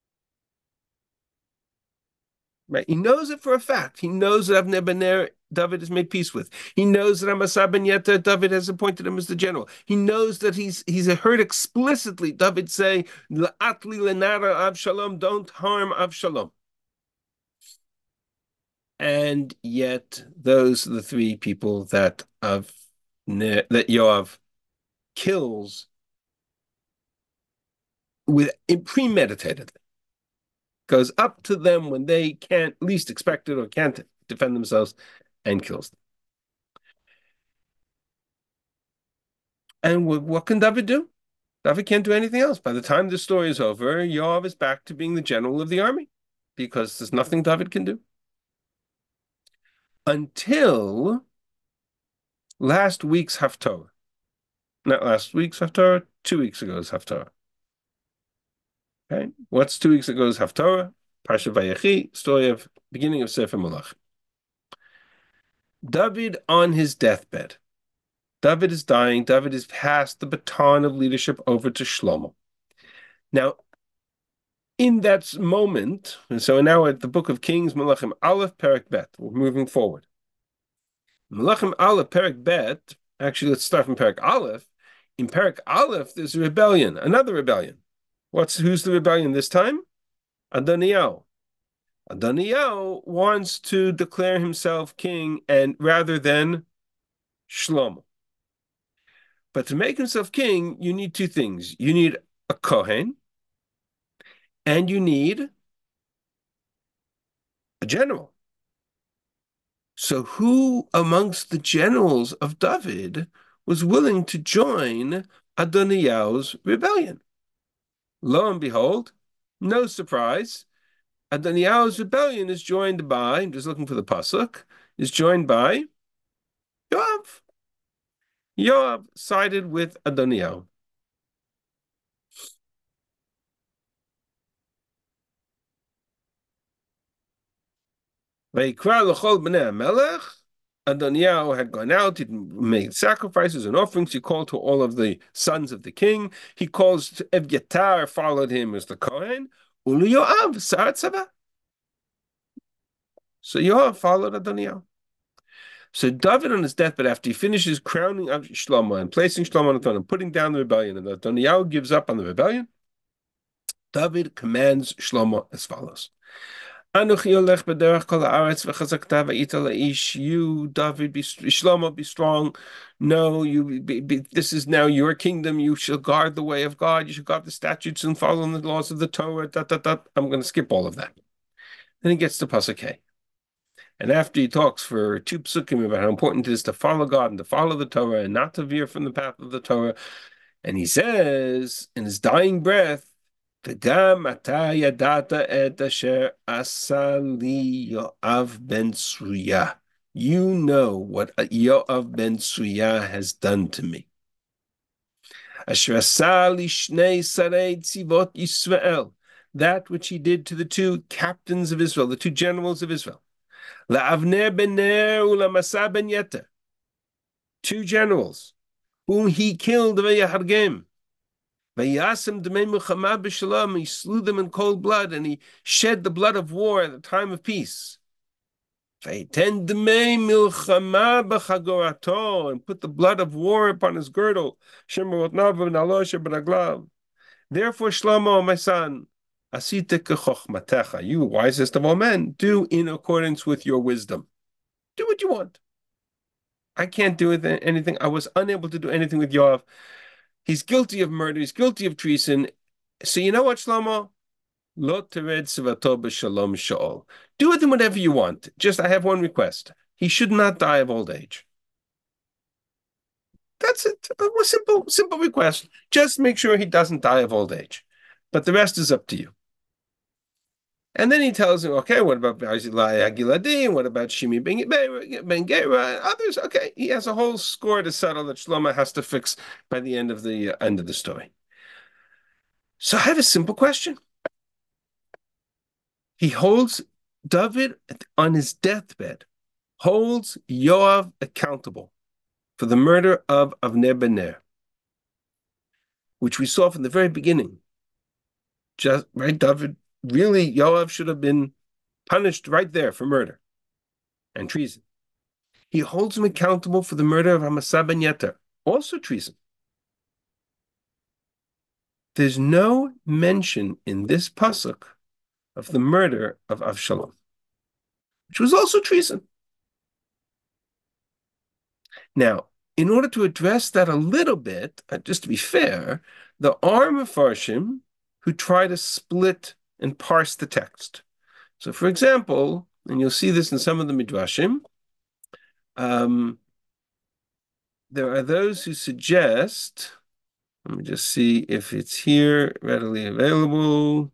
Speaker 1: Right? He knows it for a fact. He knows that Avner ben Ner, David has made peace with. He knows that Amasa ben Yeter, David has appointed him as the general. He knows that he's heard explicitly David say, "La'atli lenara Avshalom, don't harm Avshalom." And yet, those are the three people that Yoav kills with premeditated. Goes up to them when they can't least expect it or can't defend themselves and kills them. And what can David do? David can't do anything else. By the time the story is over, Yoav is back to being the general of the army because there's nothing David can do. Until last week's Haftorah. Not last week's Haftorah, 2 weeks ago's Haftorah. Okay, what's 2 weeks ago's Haftorah? Parsha Vayechi, story of beginning of Sefer Melachim. David on his deathbed. David is dying. David has passed the baton of leadership over to Shlomo. Now, in that moment, and so now at the book of Kings, Melachim Aleph, Perek Bet, we're moving forward. Melachim Aleph, Perek Bet, actually, let's start from Perek Aleph. In Perek Aleph, there's a rebellion, another rebellion. Who's the rebellion this time? Adoniyahu. Adoniyahu wants to declare himself king, and rather than Shlomo. But to make himself king, you need two things. You need a Kohen, and you need a general. So who amongst the generals of David was willing to join Adoniyahu's rebellion? Lo and behold, no surprise, Adoniyahu's rebellion is joined by, I'm just looking for the pasuk, is joined by Yoav. Yoav sided with Adoniyahu. Adoniyahu had gone out, he'd made sacrifices and offerings. He called to all of the sons of the king. He calls to Evyatar, followed him as the Kohen. Ulu Yoav, Sar Tzava. So Yoav followed Adoniyahu. So David on his deathbed, after he finishes crowning Shlomo and placing Shlomo on the throne and putting down the rebellion, and Adoniyahu gives up on the rebellion, David commands Shlomo as follows. You, David, Shlomo, be strong. No, this is now your kingdom. You shall guard the way of God. You shall guard the statutes and follow the laws of the Torah. I'm going to skip all of that. Then he gets to Pasuk Hey. And after he talks for 2 psukim about how important it is to follow God and to follow the Torah and not to veer from the path of the Torah, and he says in his dying breath, וגם אתה ידעת את אשר עשה לי יואב ben Tzruya. You know what Yoav ben Tzruya has done to me. אשר עשה לשני שרי צבאות Yisrael, that which he did to the 2 captains of Israel, the 2 generals of Israel. לאבנר ben Ner ולמסע ben Yeter, 2 generals, whom he killed ויהרגם. He slew them in cold blood, and he shed the blood of war at the time of peace. And put the blood of war upon his girdle. Therefore, Shlomo, my son, you wisest of all men, do in accordance with your wisdom. Do what you want. I can't do anything. I was unable to do anything with Yoav. He's guilty of murder. He's guilty of treason. So you know what, Shlomo? Lo tered sivato b'shalom sha'ol. Do with him whatever you want. Just, I have one request. He should not die of old age. That's it. A simple request. Just make sure he doesn't die of old age. But the rest is up to you. And then he tells him, okay, what about Barzillai Giladin? What about Shimi ben Gera? Others, okay. He has a whole score to settle that Shlomo has to fix by the end of the story. So I have a simple question. He holds David on his deathbed holds Yoav accountable for the murder of Avner ben Ner, which we saw from the very beginning. Just right, David, really, Yoav should have been punished right there for murder and treason. He holds him accountable for the murder of Amasa ben Yeter, also treason. There's no mention in this pasuk of the murder of Avshalom, which was also treason. Now, in order to address that a little bit, just to be fair, there are Mefarshim who try to split and parse the text. So, for example, and you'll see this in some of the Midrashim, there are those who suggest, let me just see if it's here readily available.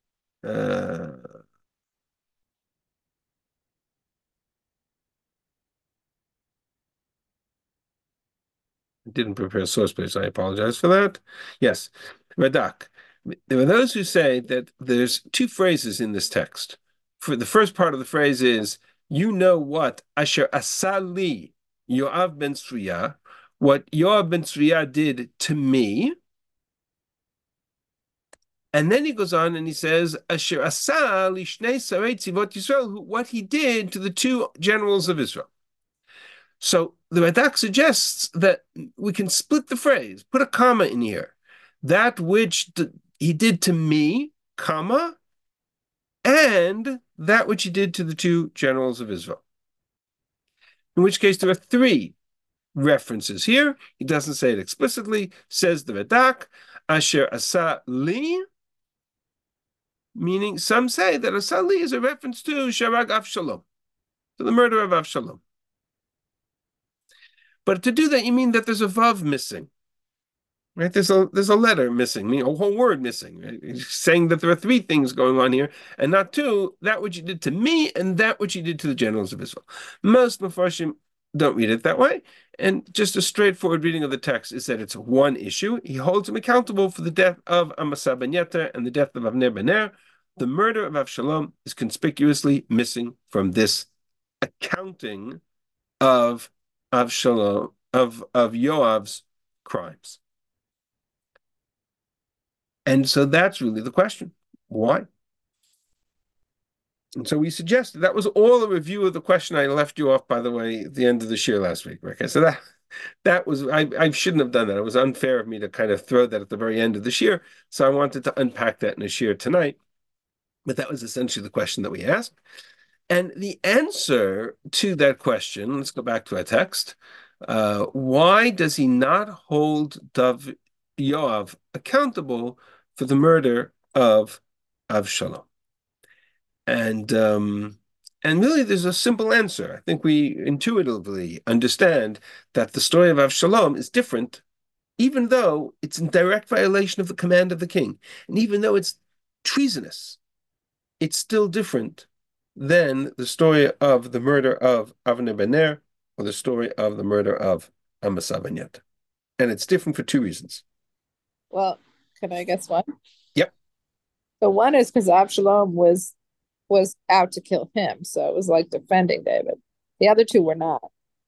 Speaker 1: Didn't prepare a source page, so I apologize for that. Yes, Radak. There are those who say that there's two phrases in this text. For the first part of the phrase is, you know what Asher Asali Yoav ben Tzruya, what Yoav ben Tzruya did to me. And then he goes on and he says, Asher Asali Shnei Sarei Tzivot Yisrael, what he did to the two generals of Israel. So the Radak suggests that we can split the phrase, put a comma in here. That which he did to me, comma, and that which he did to the two generals of Israel. In which case there are three references here. He doesn't say it explicitly, says the Radak, Asher Asa Li, meaning some say that Asa Li is a reference to Sharag Avshalom, to the murder of Avshalom. But to do that, you mean that there's a vav missing, right? There's a letter missing, meaning a whole word missing. Right? He's saying that there are three things going on here, and not two: that which he did to me, and that which he did to the generals of Israel. Most Mefarshim don't read it that way, and just a straightforward reading of the text is that it's one issue. He holds him accountable for the death of Amasa ben Yeter and the death of Avner ben Ner. The murder of Avshalom is conspicuously missing from this accounting of Avshalom, of Yoav's crimes. And so that's really the question. Why? And so we suggested that was all a review of the question. I left you off, by the way, at the end of the shir last week. Okay, so that was I shouldn't have done that. It was unfair of me to kind of throw that at the very end of the shir. So I wanted to unpack that in a shir tonight. But that was essentially the question that we asked. And the answer to that question, let's go back to our text. Why does he not hold Yoav accountable for the murder of Avshalom? And really, there's a simple answer. I think we intuitively understand that the story of Avshalom is different, even though it's in direct violation of the command of the king, and even though it's treasonous, it's still different than the story of the murder of Avner ben Ner or the story of the murder of Amasa ben Yeter. And it's different for two reasons.
Speaker 2: Well, can I guess one?
Speaker 1: Yep.
Speaker 2: So one is because Absalom was out to kill him, so it was like defending David. The other two were not.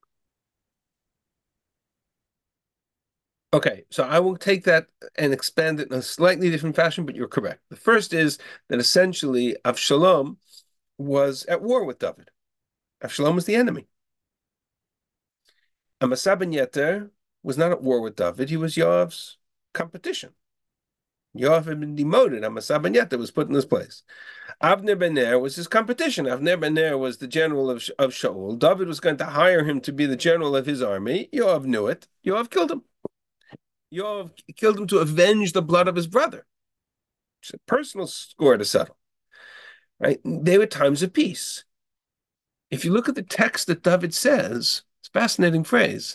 Speaker 1: Okay, so I will take that and expand it in a slightly different fashion, but you're correct. The first is that essentially Avshalom was at war with David. Avshalom was the enemy. Amasa ben Yeter was not at war with David. He was Yoav's competition. Yoav had been demoted. Amasa ben Yeter was put in his place. Avner ben Ner was his competition. Avner ben Ner was the general of Shaul. David was going to hire him to be the general of his army. Yoav knew it. Yoav killed him. Yoav killed him to avenge the blood of his brother. It's a personal score to settle. Right? They were times of peace. If you look at the text that David says, it's a fascinating phrase.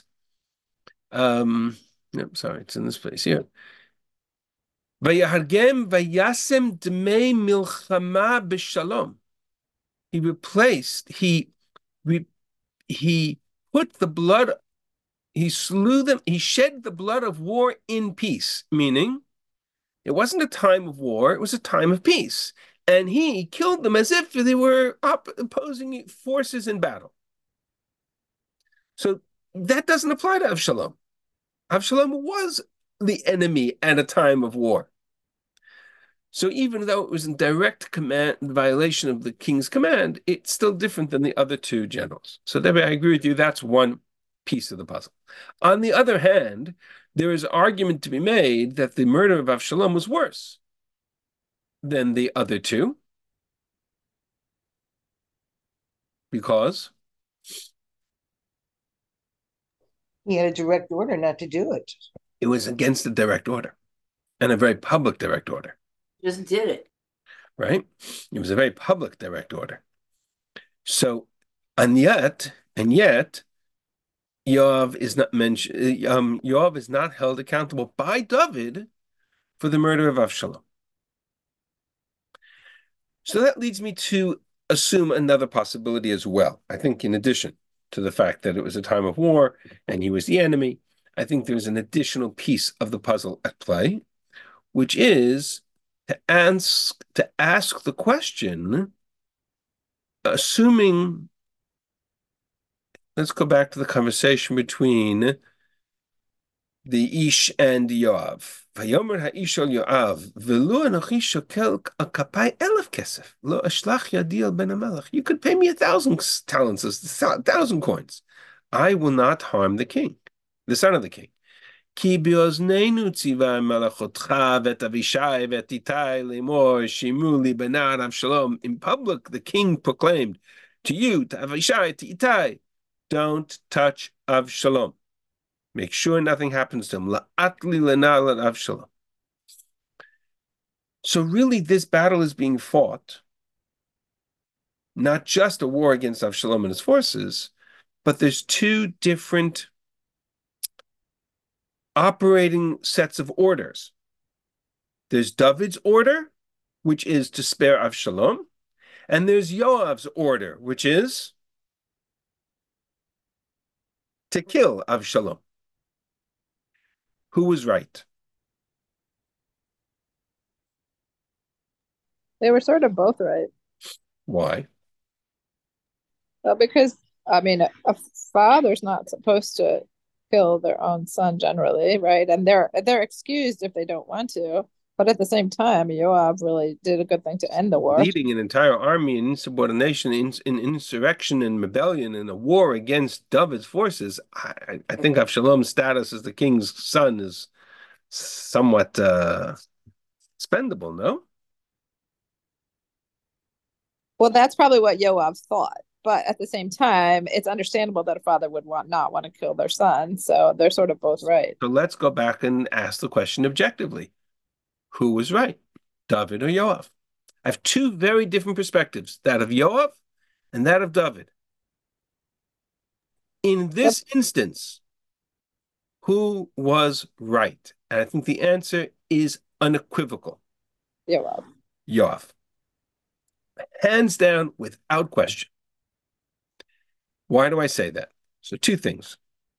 Speaker 1: Sorry, it's in this place here. Vayahargem vayasem dmei milchama b'shalom. He put the blood, he slew them, he shed the blood of war in peace, meaning it wasn't a time of war, it was a time of peace. And he killed them as if they were opposing forces in battle. So that doesn't apply to Avshalom. Avshalom was the enemy at a time of war. So even though it was in direct command violation of the king's command, it's still different than the other two generals. So Debbie, I agree with you. That's one piece of the puzzle. On the other hand, there is argument to be made that the murder of Avshalom was worse than the other two because
Speaker 4: He had a direct order not to do it.
Speaker 1: it was against a direct order and a very public direct order.
Speaker 3: Just did it.
Speaker 1: Right? It was a very public direct order. So, and yet, Yoav is not mentioned. Yoav is not held accountable by David for the murder of Avshalom. So that leads me to assume another possibility as well. I think, in addition to the fact that it was a time of war and he was the enemy, I think there's an additional piece of the puzzle at play, which is to ask the question, assuming. Let's go back to the conversation between the Ish and Yoav. Vayomer ha'Ish al Yoav, v'lo anochi shokel al kapai elef kesef, lo ashlach yadi al ben hamelech. You could pay me 1,000 talents, 1,000 coins. I will not harm the king, the son of the king. Ki bioznenu tziva melechotcha vet Avishai vet Itai lemor shimu li benar Avshalom. In public, the king proclaimed to you, to Avishai, to Itai, don't touch Avshalom. Make sure nothing happens to him. La'atli lenal Avshalom. So really, this battle is being fought, not just a war against Avshalom and his forces, but there's two different operating sets of orders. There's David's order, which is to spare Avshalom, and there's Yoav's order, which is to kill Avshalom. Who was right?
Speaker 2: They were sort of both right.
Speaker 1: Why?
Speaker 2: Well, because I mean, a father's not supposed to kill their own son generally, right? And they're excused if they don't want to. But at the same time, Yoav really did a good thing to end the war.
Speaker 1: Leading an entire army in insubordination, in insurrection and rebellion, in a war against David's forces. I think Avshalom's status as the king's son is somewhat spendable, no?
Speaker 2: Well, that's probably what Yoav thought. But at the same time, it's understandable that a father would not want to kill their son. So they're sort of both right.
Speaker 1: So let's go back and ask the question objectively. Who was right, David or Yoav? I have two very different perspectives, that of Yoav and that of David. In this instance, who was right? And I think the answer is unequivocal.
Speaker 2: Yoav.
Speaker 1: Yoav. Hands down, without question. Why do I say that? So two things.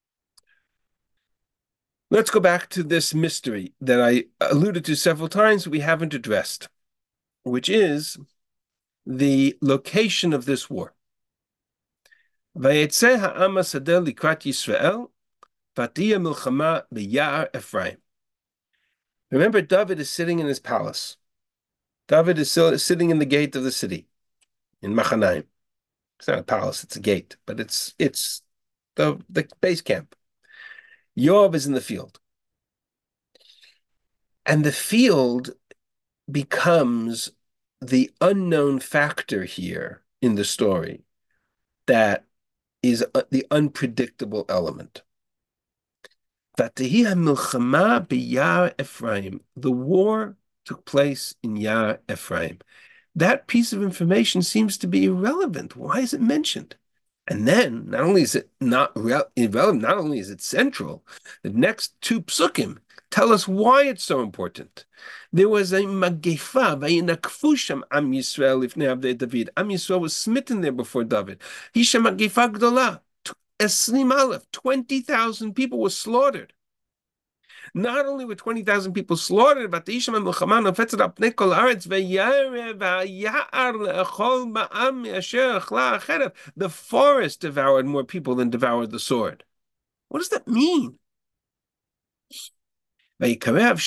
Speaker 1: Let's go back to this mystery that I alluded to several times we haven't addressed, which is the location of this war. Vayetze ha'am hasadeh likrat Yisrael, vatiyah milchama b'ya'ar Ephraim. Remember, David is sitting in his palace. David is sitting in the gate of the city in Machanaim. It's not a palace, it's a gate, but it's the base camp. Yoav is in the field. And the field becomes the unknown factor here in the story that is the unpredictable element. The war took place in Yar Ephraim. That piece of information seems to be irrelevant. Why is it mentioned? And then, not only is it not irrelevant, not only is it central, the next two psukim tell us why it's so important. There was a magefa, vayinakfusham Am Yisrael ifnei avdei David. Am Yisrael was smitten there before David. Hisha magefa gdola, eslim aleph, 20,000 people were slaughtered. Not only were 20,000 people slaughtered, but the forest devoured more people than devoured the sword. What does that mean? Here's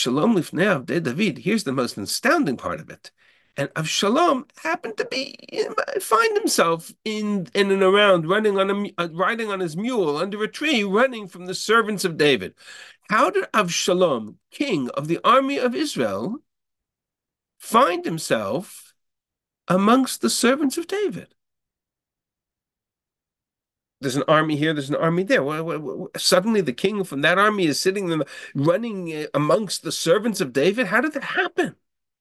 Speaker 1: the most astounding part of it. And Avshalom happened to find himself in and around, riding on his mule under a tree, running from the servants of David. How did Avshalom, king of the army of Israel, find himself amongst the servants of David? There's an army here, there's an army there. Suddenly the king from that army is sitting there running amongst the servants of David. How did that happen?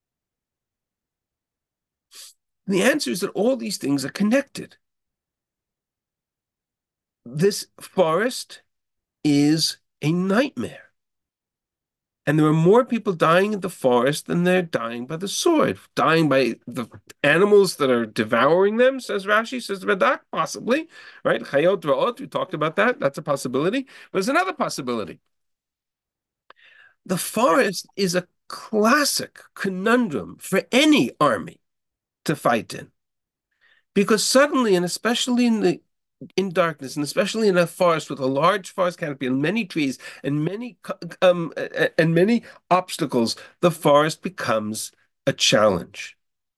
Speaker 1: And the answer is that all these things are connected. This forest is a nightmare. And there are more people dying in the forest than they're dying by the sword, dying by the animals that are devouring them, says Rashi, says Radak, possibly, right? Chayot Ra'ot, we talked about that. That's a possibility. But there's another possibility. The forest is a classic conundrum for any army to fight in. Because suddenly, and especially in darkness, and especially in a forest with a large forest canopy and many trees and many obstacles, the forest becomes a challenge.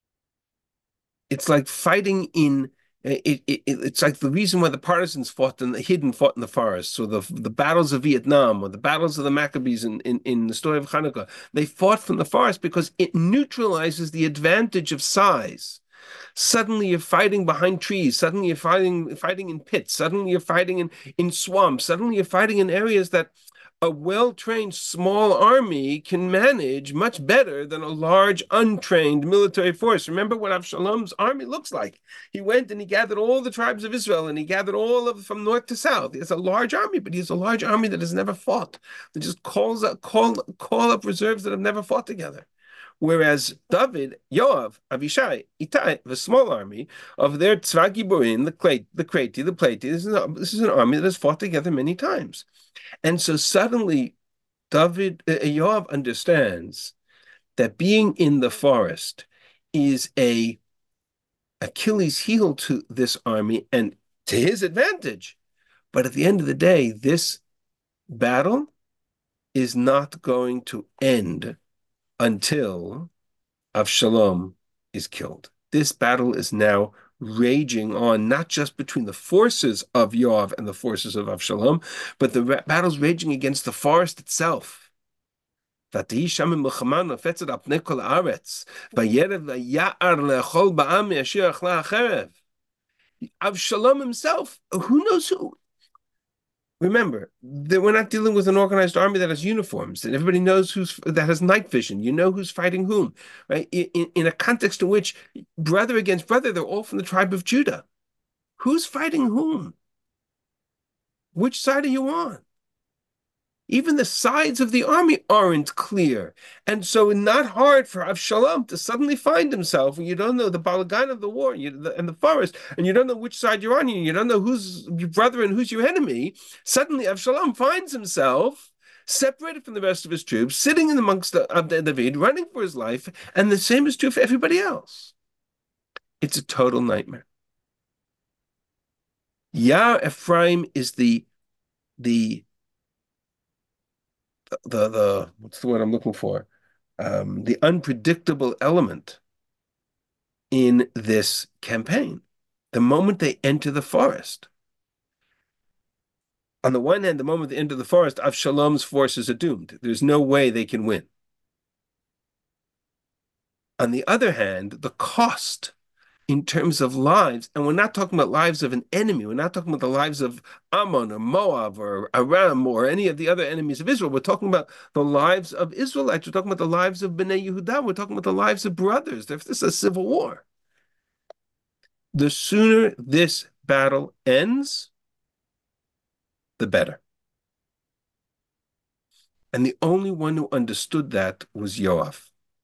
Speaker 1: It's like fighting in it's like the reason why the partisans fought in the forest. So the battles of Vietnam or the battles of the Maccabees in the story of Hanukkah, they fought from the forest because it neutralizes the advantage of size. Suddenly you're fighting behind trees. Suddenly you're fighting in pits. Suddenly you're fighting in swamps. Suddenly you're fighting in areas that a well-trained small army can manage much better than a large untrained military force. Remember what Avshalom's army looks like. He went and he gathered all the tribes of Israel and he gathered all of from north to south. He has a large army, but he has a large army that has never fought. That just call up reserves that have never fought together. Whereas David, Yoav, Avishai, Ittai, the small army of their Tzva Giborim, the Kreti, the Pleti, this is an army that has fought together many times. And so suddenly Yoav understands that being in the forest is a Achilles heel to this army and to his advantage. But at the end of the day, this battle is not going to end until Avshalom is killed. This battle is now raging on, not just between the forces of Yoav and the forces of Avshalom, but the battle's raging against the forest itself. Avshalom himself, who knows who? Remember, that we're not dealing with an organized army that has uniforms, and everybody knows that has night vision. You know who's fighting whom, right? In a context in which brother against brother, they're all from the tribe of Judah. Who's fighting whom? Which side are you on? Even the sides of the army aren't clear. And so not hard for Avshalom to suddenly find himself when you don't know the balagan of the war and the forest, and you don't know which side you're on, and you don't know who's your brother and who's your enemy. Suddenly Avshalom finds himself separated from the rest of his troops, sitting in amongst David, running for his life, and the same is true for everybody else. It's a total nightmare. Yar Ephraim is the what's the word I'm looking for? The unpredictable element in this campaign. The moment they enter the forest. On the one hand, the moment they enter the forest, Avshalom's forces are doomed. There's no way they can win. On the other hand, the cost in terms of lives, and we're not talking about lives of an enemy. We're not talking about the lives of Ammon or Moab or Aram or any of the other enemies of Israel. We're talking about the lives of Israelites. We're talking about the lives of Bnei Yehuda. We're talking about the lives of brothers. This is a civil war. The sooner this battle ends, the better. And the only one who understood that was Yoav.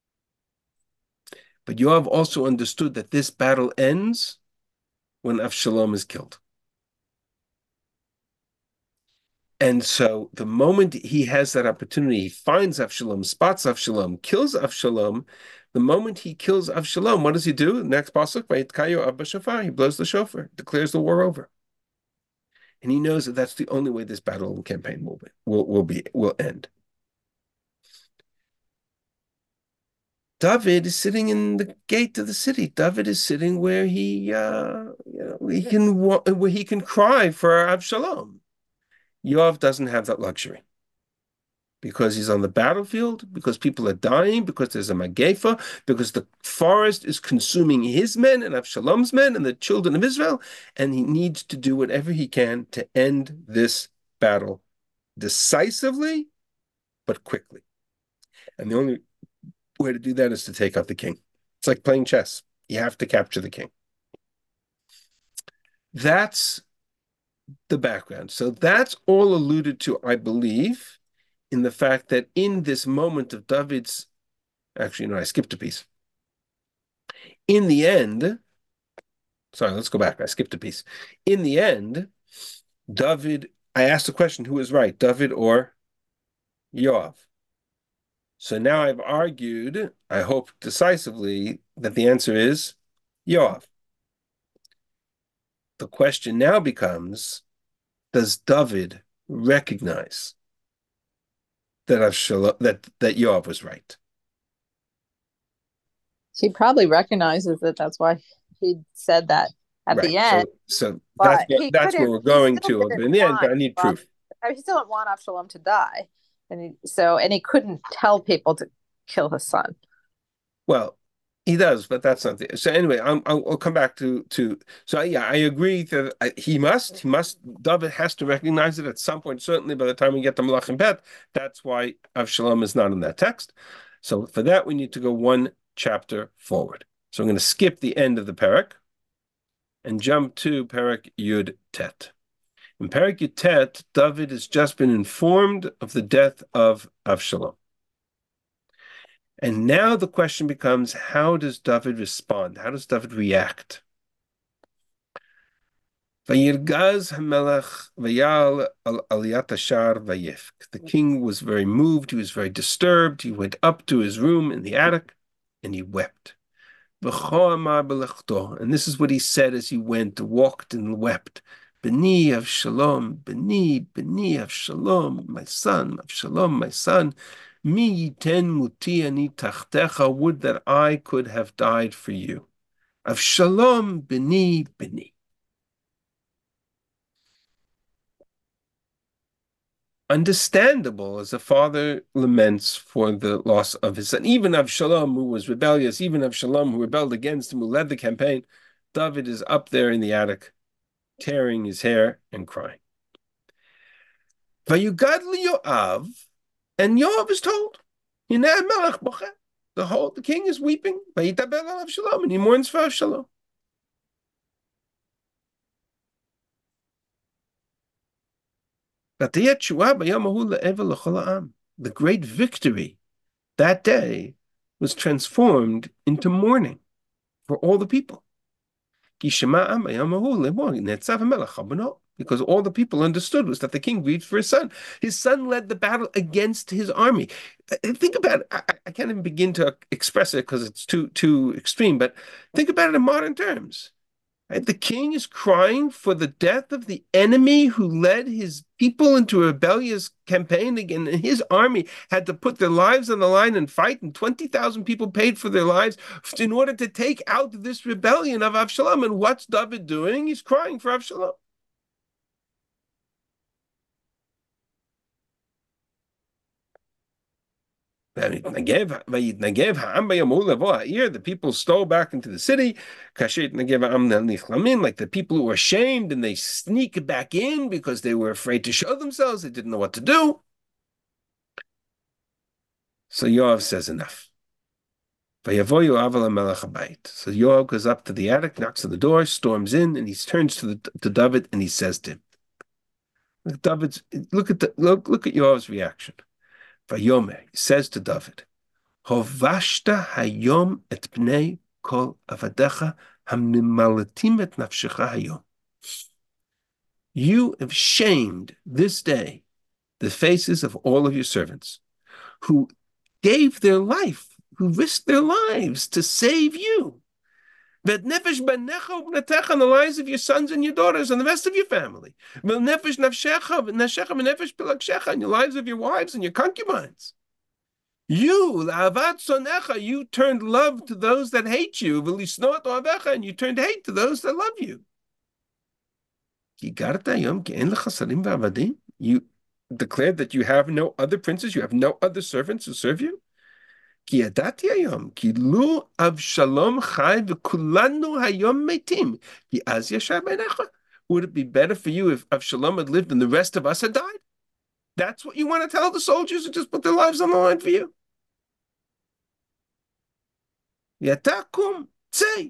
Speaker 1: But Yoav also understood that this battle ends when Avshalom is killed. And so the moment he has that opportunity, he finds Avshalom, spots Avshalom, kills Avshalom. The moment he kills Avshalom, what does he do? Next pasuk, Vayitkayo Abba Shofar, he blows the shofar, declares the war over. And he knows that that's the only way this battle and campaign will end. David is sitting in the gate of the city. David is sitting where where he can cry for Avshalom. Yoav doesn't have that luxury because he's on the battlefield, because people are dying, because there's a Magefa, because the forest is consuming his men and Avshalom's men and the children of Israel, and he needs to do whatever he can to end this battle decisively, but quickly. And the only way to do that is to take out the king. It's like playing chess. You have to capture the king. That's the background. So that's all alluded to, I believe, in the fact that in this moment of David's, actually, no, I skipped a piece. In the end, sorry, let's go back. I skipped a piece. In the end, David, I asked the question, who is right, David or Yoav? So now I've argued, I hope decisively, that the answer is Yoav. The question now becomes, does David recognize that that Yoav was right?
Speaker 2: He probably recognizes that. That's why he said that at
Speaker 1: Right.
Speaker 2: the end.
Speaker 1: So
Speaker 2: But
Speaker 1: that's where we're going to. But in the end, I need proof.
Speaker 2: He still didn't want Absalom to die, and he couldn't tell people to kill his son.
Speaker 1: Well, he does, but that's not the. So anyway, I'll come back to. So yeah, I agree that he must. David has to recognize it at some point. Certainly, by the time we get to Melachim Bet, that's why Avshalom is not in that text. So for that, we need to go one chapter forward. So I'm going to skip the end of the parak and jump to Parak Yud Tet. In Parak Yud Tet, David has just been informed of the death of Avshalom. And now the question becomes, how does David respond? How does David react? Vayirgaz HaMelech Vayal Aliyat Ashar Vayifk. The king was very moved. He was very disturbed. He went up to his room in the attic and he wept. And this is what he said as he walked and wept. Beni Avshalom, Beni Avshalom, my son, Avshalom, my son. Mi yiten muti ani tachtecha, would that I could have died for you. Avshalom, Beni. Understandable as a father laments for the loss of his son. Even Avshalom, who was rebellious, even Avshalom, who rebelled against him, who led the campaign, David is up there in the attic, tearing his hair and crying. Vayugad Yoav, and Yoav is told, the king is weeping, and he mourns for Avshalom. The great victory that day was transformed into mourning for all the people. Because all the people understood was that the king grieved for his son. His son led the battle against his army. Think about it. I can't even begin to express it because it's too extreme, but think about it in modern terms. Right? The king is crying for the death of the enemy who led his people into a rebellious campaign again. And his army had to put their lives on the line and fight, and 20,000 people paid for their lives in order to take out this rebellion of Avshalom. And what's David doing? He's crying for Avshalom. The people stole back into the city, like the people who were ashamed, and they sneak back in because they were afraid to show themselves. They didn't know what to do. So Yoav says enough. So Yoav goes up to the attic, knocks on the door, storms in, and he turns to David and he says to him, look at Yoav's reaction. Vayomer, he says to David, Hovashta hayom et pnei kol avadecha hamnimalatim et nafshecha hayom. You have shamed this day the faces of all of your servants who gave their life, who risked their lives to save you. And the lives of your sons and your daughters and the rest of your family. And the lives of your wives and your concubines. You turned love to those that hate you, and you turned hate to those that love you. You declared that you have no other princes, you have no other servants who serve you. Would it be better for you if Avshalom had lived and the rest of us had died? That's what you want to tell the soldiers who just put their lives on the line for you? Yatakum, say,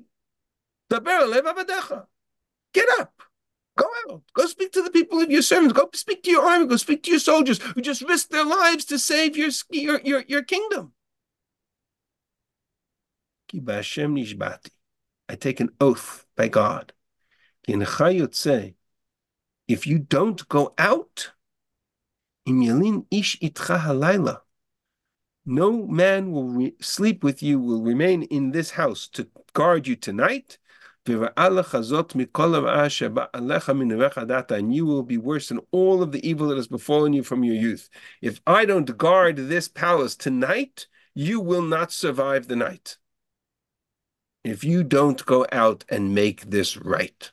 Speaker 1: get up. Go out. Go speak to the people of your servants. Go speak to your army. Go speak to your soldiers who just risked their lives to save your kingdom. I take an oath by God. If you don't go out, no man will sleep with you, will remain in this house to guard you tonight. And you will be worse than all of the evil that has befallen you from your youth. If I don't guard this palace tonight, you will not survive the night. If you don't go out and make this right.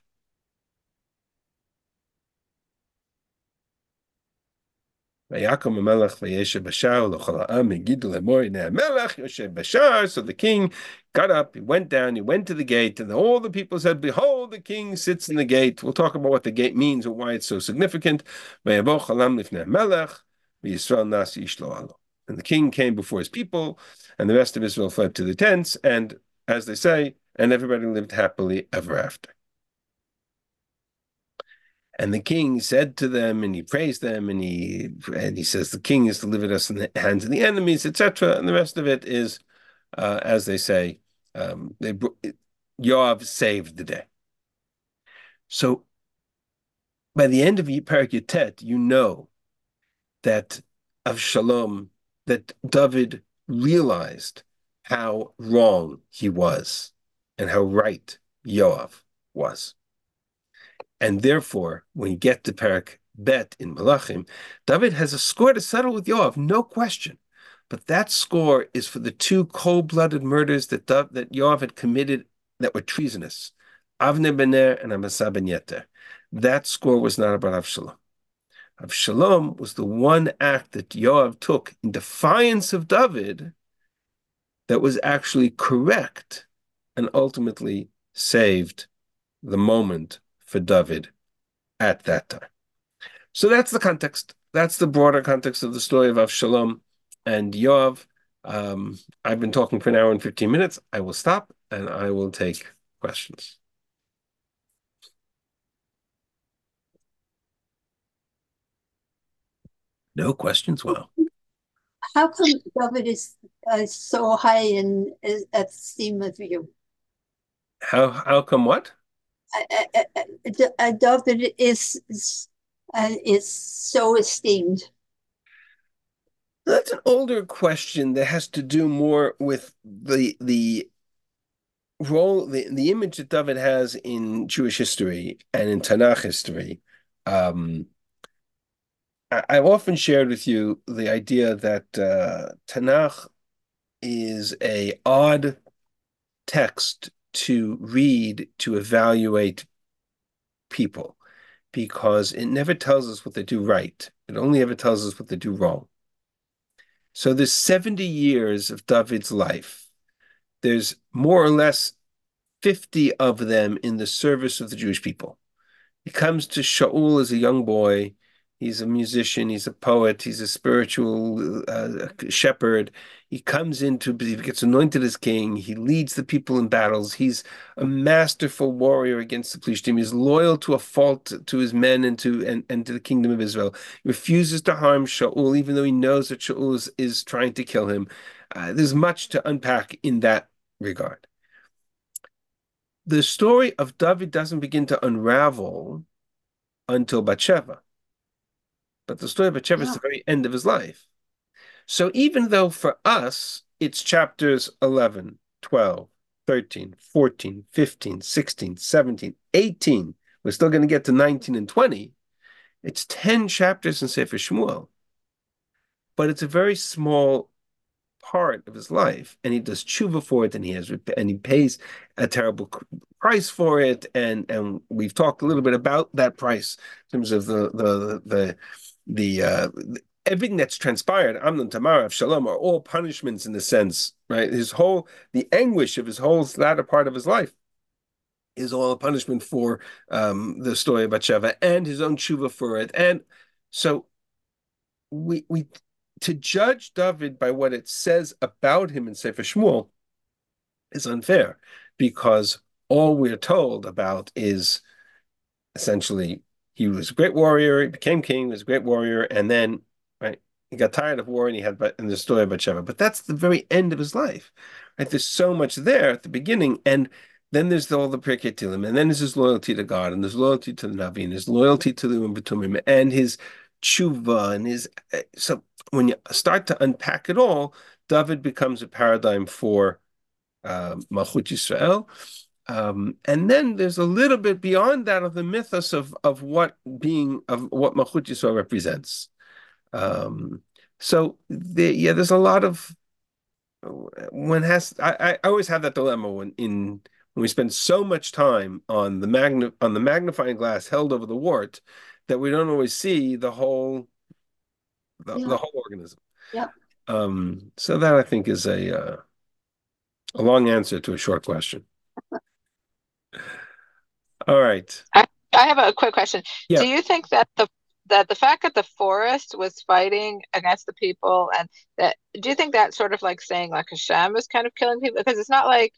Speaker 1: So the king got up, he went down, he went to the gate, and all the people said, behold, the king sits in the gate. We'll talk about what the gate means or why it's so significant. And the king came before his people, and the rest of Israel fled to the tents, and as they say, and everybody lived happily ever after. And the king said to them, and he praised them, and he says, the king has delivered us in the hands of the enemies, etc. And the rest of it is, as they say, Yoav saved the day. So by the end of Perek Yutet, you know that Avshalom, that David realized how wrong he was and how right Yoav was. And therefore, when you get to Perek Bet in Malachim, David has a score to settle with Yoav, no question. But that score is for the two cold-blooded murders that Yoav had committed that were treasonous, Avner ben Ner and Amasa ben Yeter. That score was not about Avshalom. Avshalom was the one act that Yoav took in defiance of David that was actually correct and ultimately saved the moment for David at that time. So that's the context. That's the broader context of the story of Avshalom and Yoav. I've been talking for an hour and 15 minutes. I will stop and I will take questions. No questions? Wow.
Speaker 3: How come David is so high in esteem of you?
Speaker 1: How come what?
Speaker 3: David is so esteemed.
Speaker 1: That's an older question that has to do more with the role, the image that David has in Jewish history and in Tanakh history. I've often shared with you the idea that Tanakh is an odd text to read to evaluate people because it never tells us what they do right. It only ever tells us what they do wrong. So there's 70 years of David's life. There's more or less 50 of them in the service of the Jewish people. He comes to Shaul as a young boy. He's a musician. He's a poet. He's a spiritual shepherd. He gets anointed as king. He leads the people in battles. He's a masterful warrior against the Plishtim. He's loyal to a fault to his men and to the kingdom of Israel. He refuses to harm Shaul, even though he knows that Shaul is trying to kill him. There's much to unpack in that regard. The story of David doesn't begin to unravel until Bathsheba. but the story of Bathsheba is
Speaker 3: Yeah.
Speaker 1: the very end of his life. So even though for us it's chapters 11, 12, 13, 14, 15, 16, 17, 18, we're still going to get to 19 and 20. It's 10 chapters in Sefer Shmuel, but it's a very small part of his life, and he does tshuva for it, and he pays a terrible price for it, and we've talked a little bit about that price in terms of the everything that's transpired. Amnon, Tamar, Avshalom are all punishments in the sense, right? The anguish of his whole latter part of his life is all a punishment for the story of Bathsheba and his own tshuva for it, and so we to judge David by what it says about him in Sefer Shmuel is unfair, because all we're told about is essentially he was a great warrior, he became king, he was a great warrior, and then right he got tired of war and he had in the story of Bathsheba. But that's the very end of his life. Right? There's so much there at the beginning, and then there's all the Pirkei Tehillim, and then there's his loyalty to God, and there's loyalty to the Navi, and his loyalty to the Urim V'Tumim, and his tshuva, and his so when you start to unpack it all, David becomes a paradigm for Malchut Yisrael. And then there's a little bit beyond that of the mythos of what Malchut Yisrael represents. So there's a lot of I always have that dilemma when we spend so much time on the magnifying glass held over the wart that we don't always see the whole
Speaker 3: Yeah.
Speaker 1: organism.
Speaker 3: Yeah.
Speaker 1: So that I think is a long answer to a short question. All right.
Speaker 2: I have a quick question.
Speaker 1: Yeah.
Speaker 2: Do you think that the fact that the forest was fighting against the people, and that do you think that sort of like saying like Hashem is kind of killing people? Because it's not like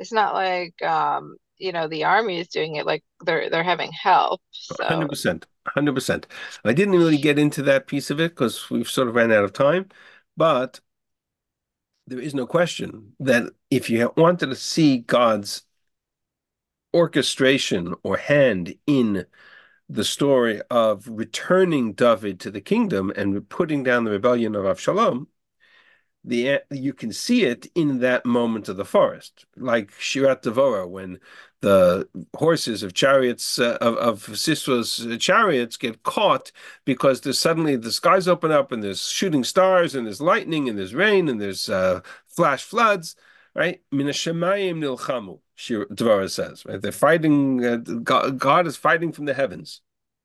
Speaker 2: the army is doing it, like they're having help. So
Speaker 1: 100%. 100%. I didn't really get into that piece of it because we've sort of ran out of time, but there is no question that if you wanted to see God's orchestration or hand in the story of returning David to the kingdom and putting down the rebellion of Avshalom, you can see it in that moment of the forest, like Shirat Devorah, when the horses of chariots of Sisera's chariots get caught because there's suddenly the skies open up and there's shooting stars and there's lightning and there's rain and there's flash floods, right? Min hashamayim nilchamu, Devorah says, right? They're fighting. God is fighting from the heavens.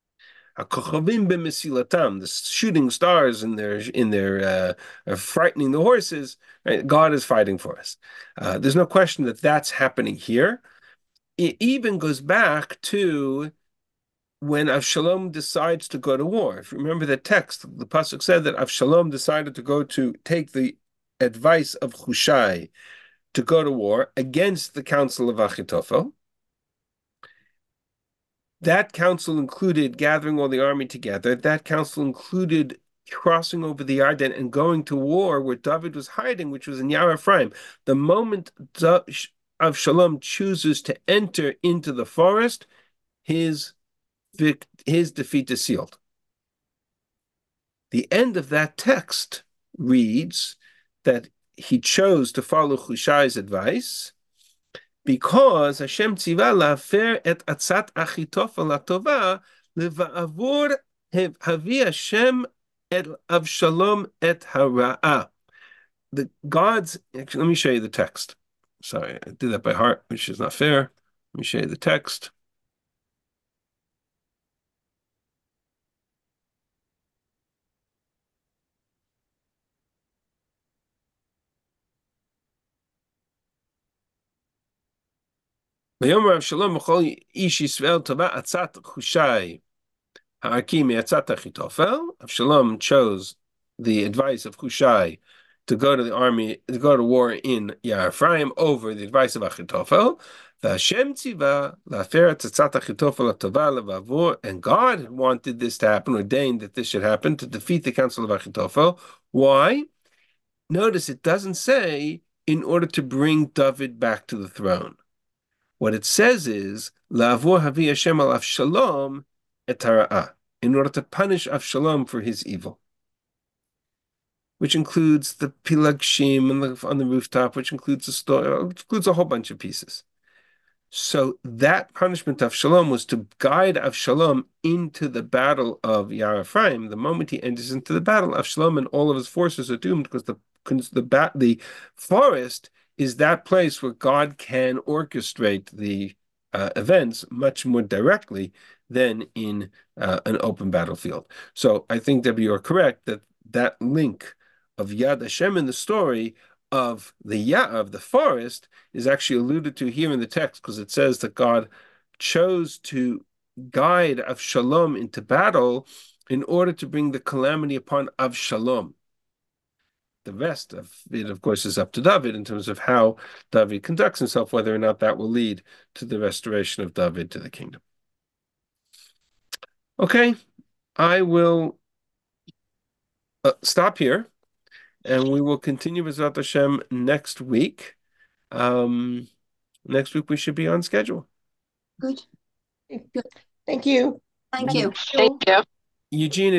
Speaker 1: The shooting stars in their frightening the horses. Right? God is fighting for us. There's no question that that's happening here. It even goes back to when Avshalom decides to go to war. If you remember the text, the pasuk said that Avshalom decided to take the advice of Hushai to go to war against the counsel of Achitophel. That council included gathering all the army together. That council included crossing over the Yarden and going to war where David was hiding, which was in Yar Ephraim. The moment Avshalom chooses to enter into the forest, his defeat is sealed. The end of that text reads that he chose to follow Hushai's advice because Hashem tziva la'afer et atzat Achitofel latova leva'avur havi Hashem et Avshalom et hara'ah. The gods, actually, let me show you the text. Sorry, I did that by heart, which is not fair. Let me show you the text. Vayomer Avshalom b'chol ish Yisrael tova atzat Hushai ha'aki me'atzat Achitofel. Avshalom chose the advice of Hushai to go to the army, to go to war in Yar Ephraim over the advice of Achitophel. V'Hashem tziva la'afer atzat Achitofel atova levavur, and God wanted this to happen, ordained that this should happen to defeat the counsel of Achitophel. Why? Notice it doesn't say in order to bring David back to the throne. What it says is, La'avur havi Hashem al Avshalom et hara'ah. in order to punish Avshalom for his evil, which includes the Pilagshim on the rooftop, which includes the story, which includes a whole bunch of pieces. So that punishment of Avshalom was to guide Avshalom into the battle of Ya'ar Ephraim. The moment he enters into the battle, Avshalom and all of his forces are doomed because the forest is that place where God can orchestrate the events much more directly than in an open battlefield. So I think, Debbie, you're correct that link of Yad Hashem in the story of the forest is actually alluded to here in the text, because it says that God chose to guide Avshalom into battle in order to bring the calamity upon Avshalom. The rest of it, of course, is up to David in terms of how David conducts himself, whether or not that will lead to the restoration of David to the kingdom. Okay, I will stop here, and we will continue with Zat Hashem next week. Next week we should be on schedule.
Speaker 3: Good.
Speaker 4: Thank you.
Speaker 3: Thank you.
Speaker 2: Thank you.
Speaker 1: Eugene,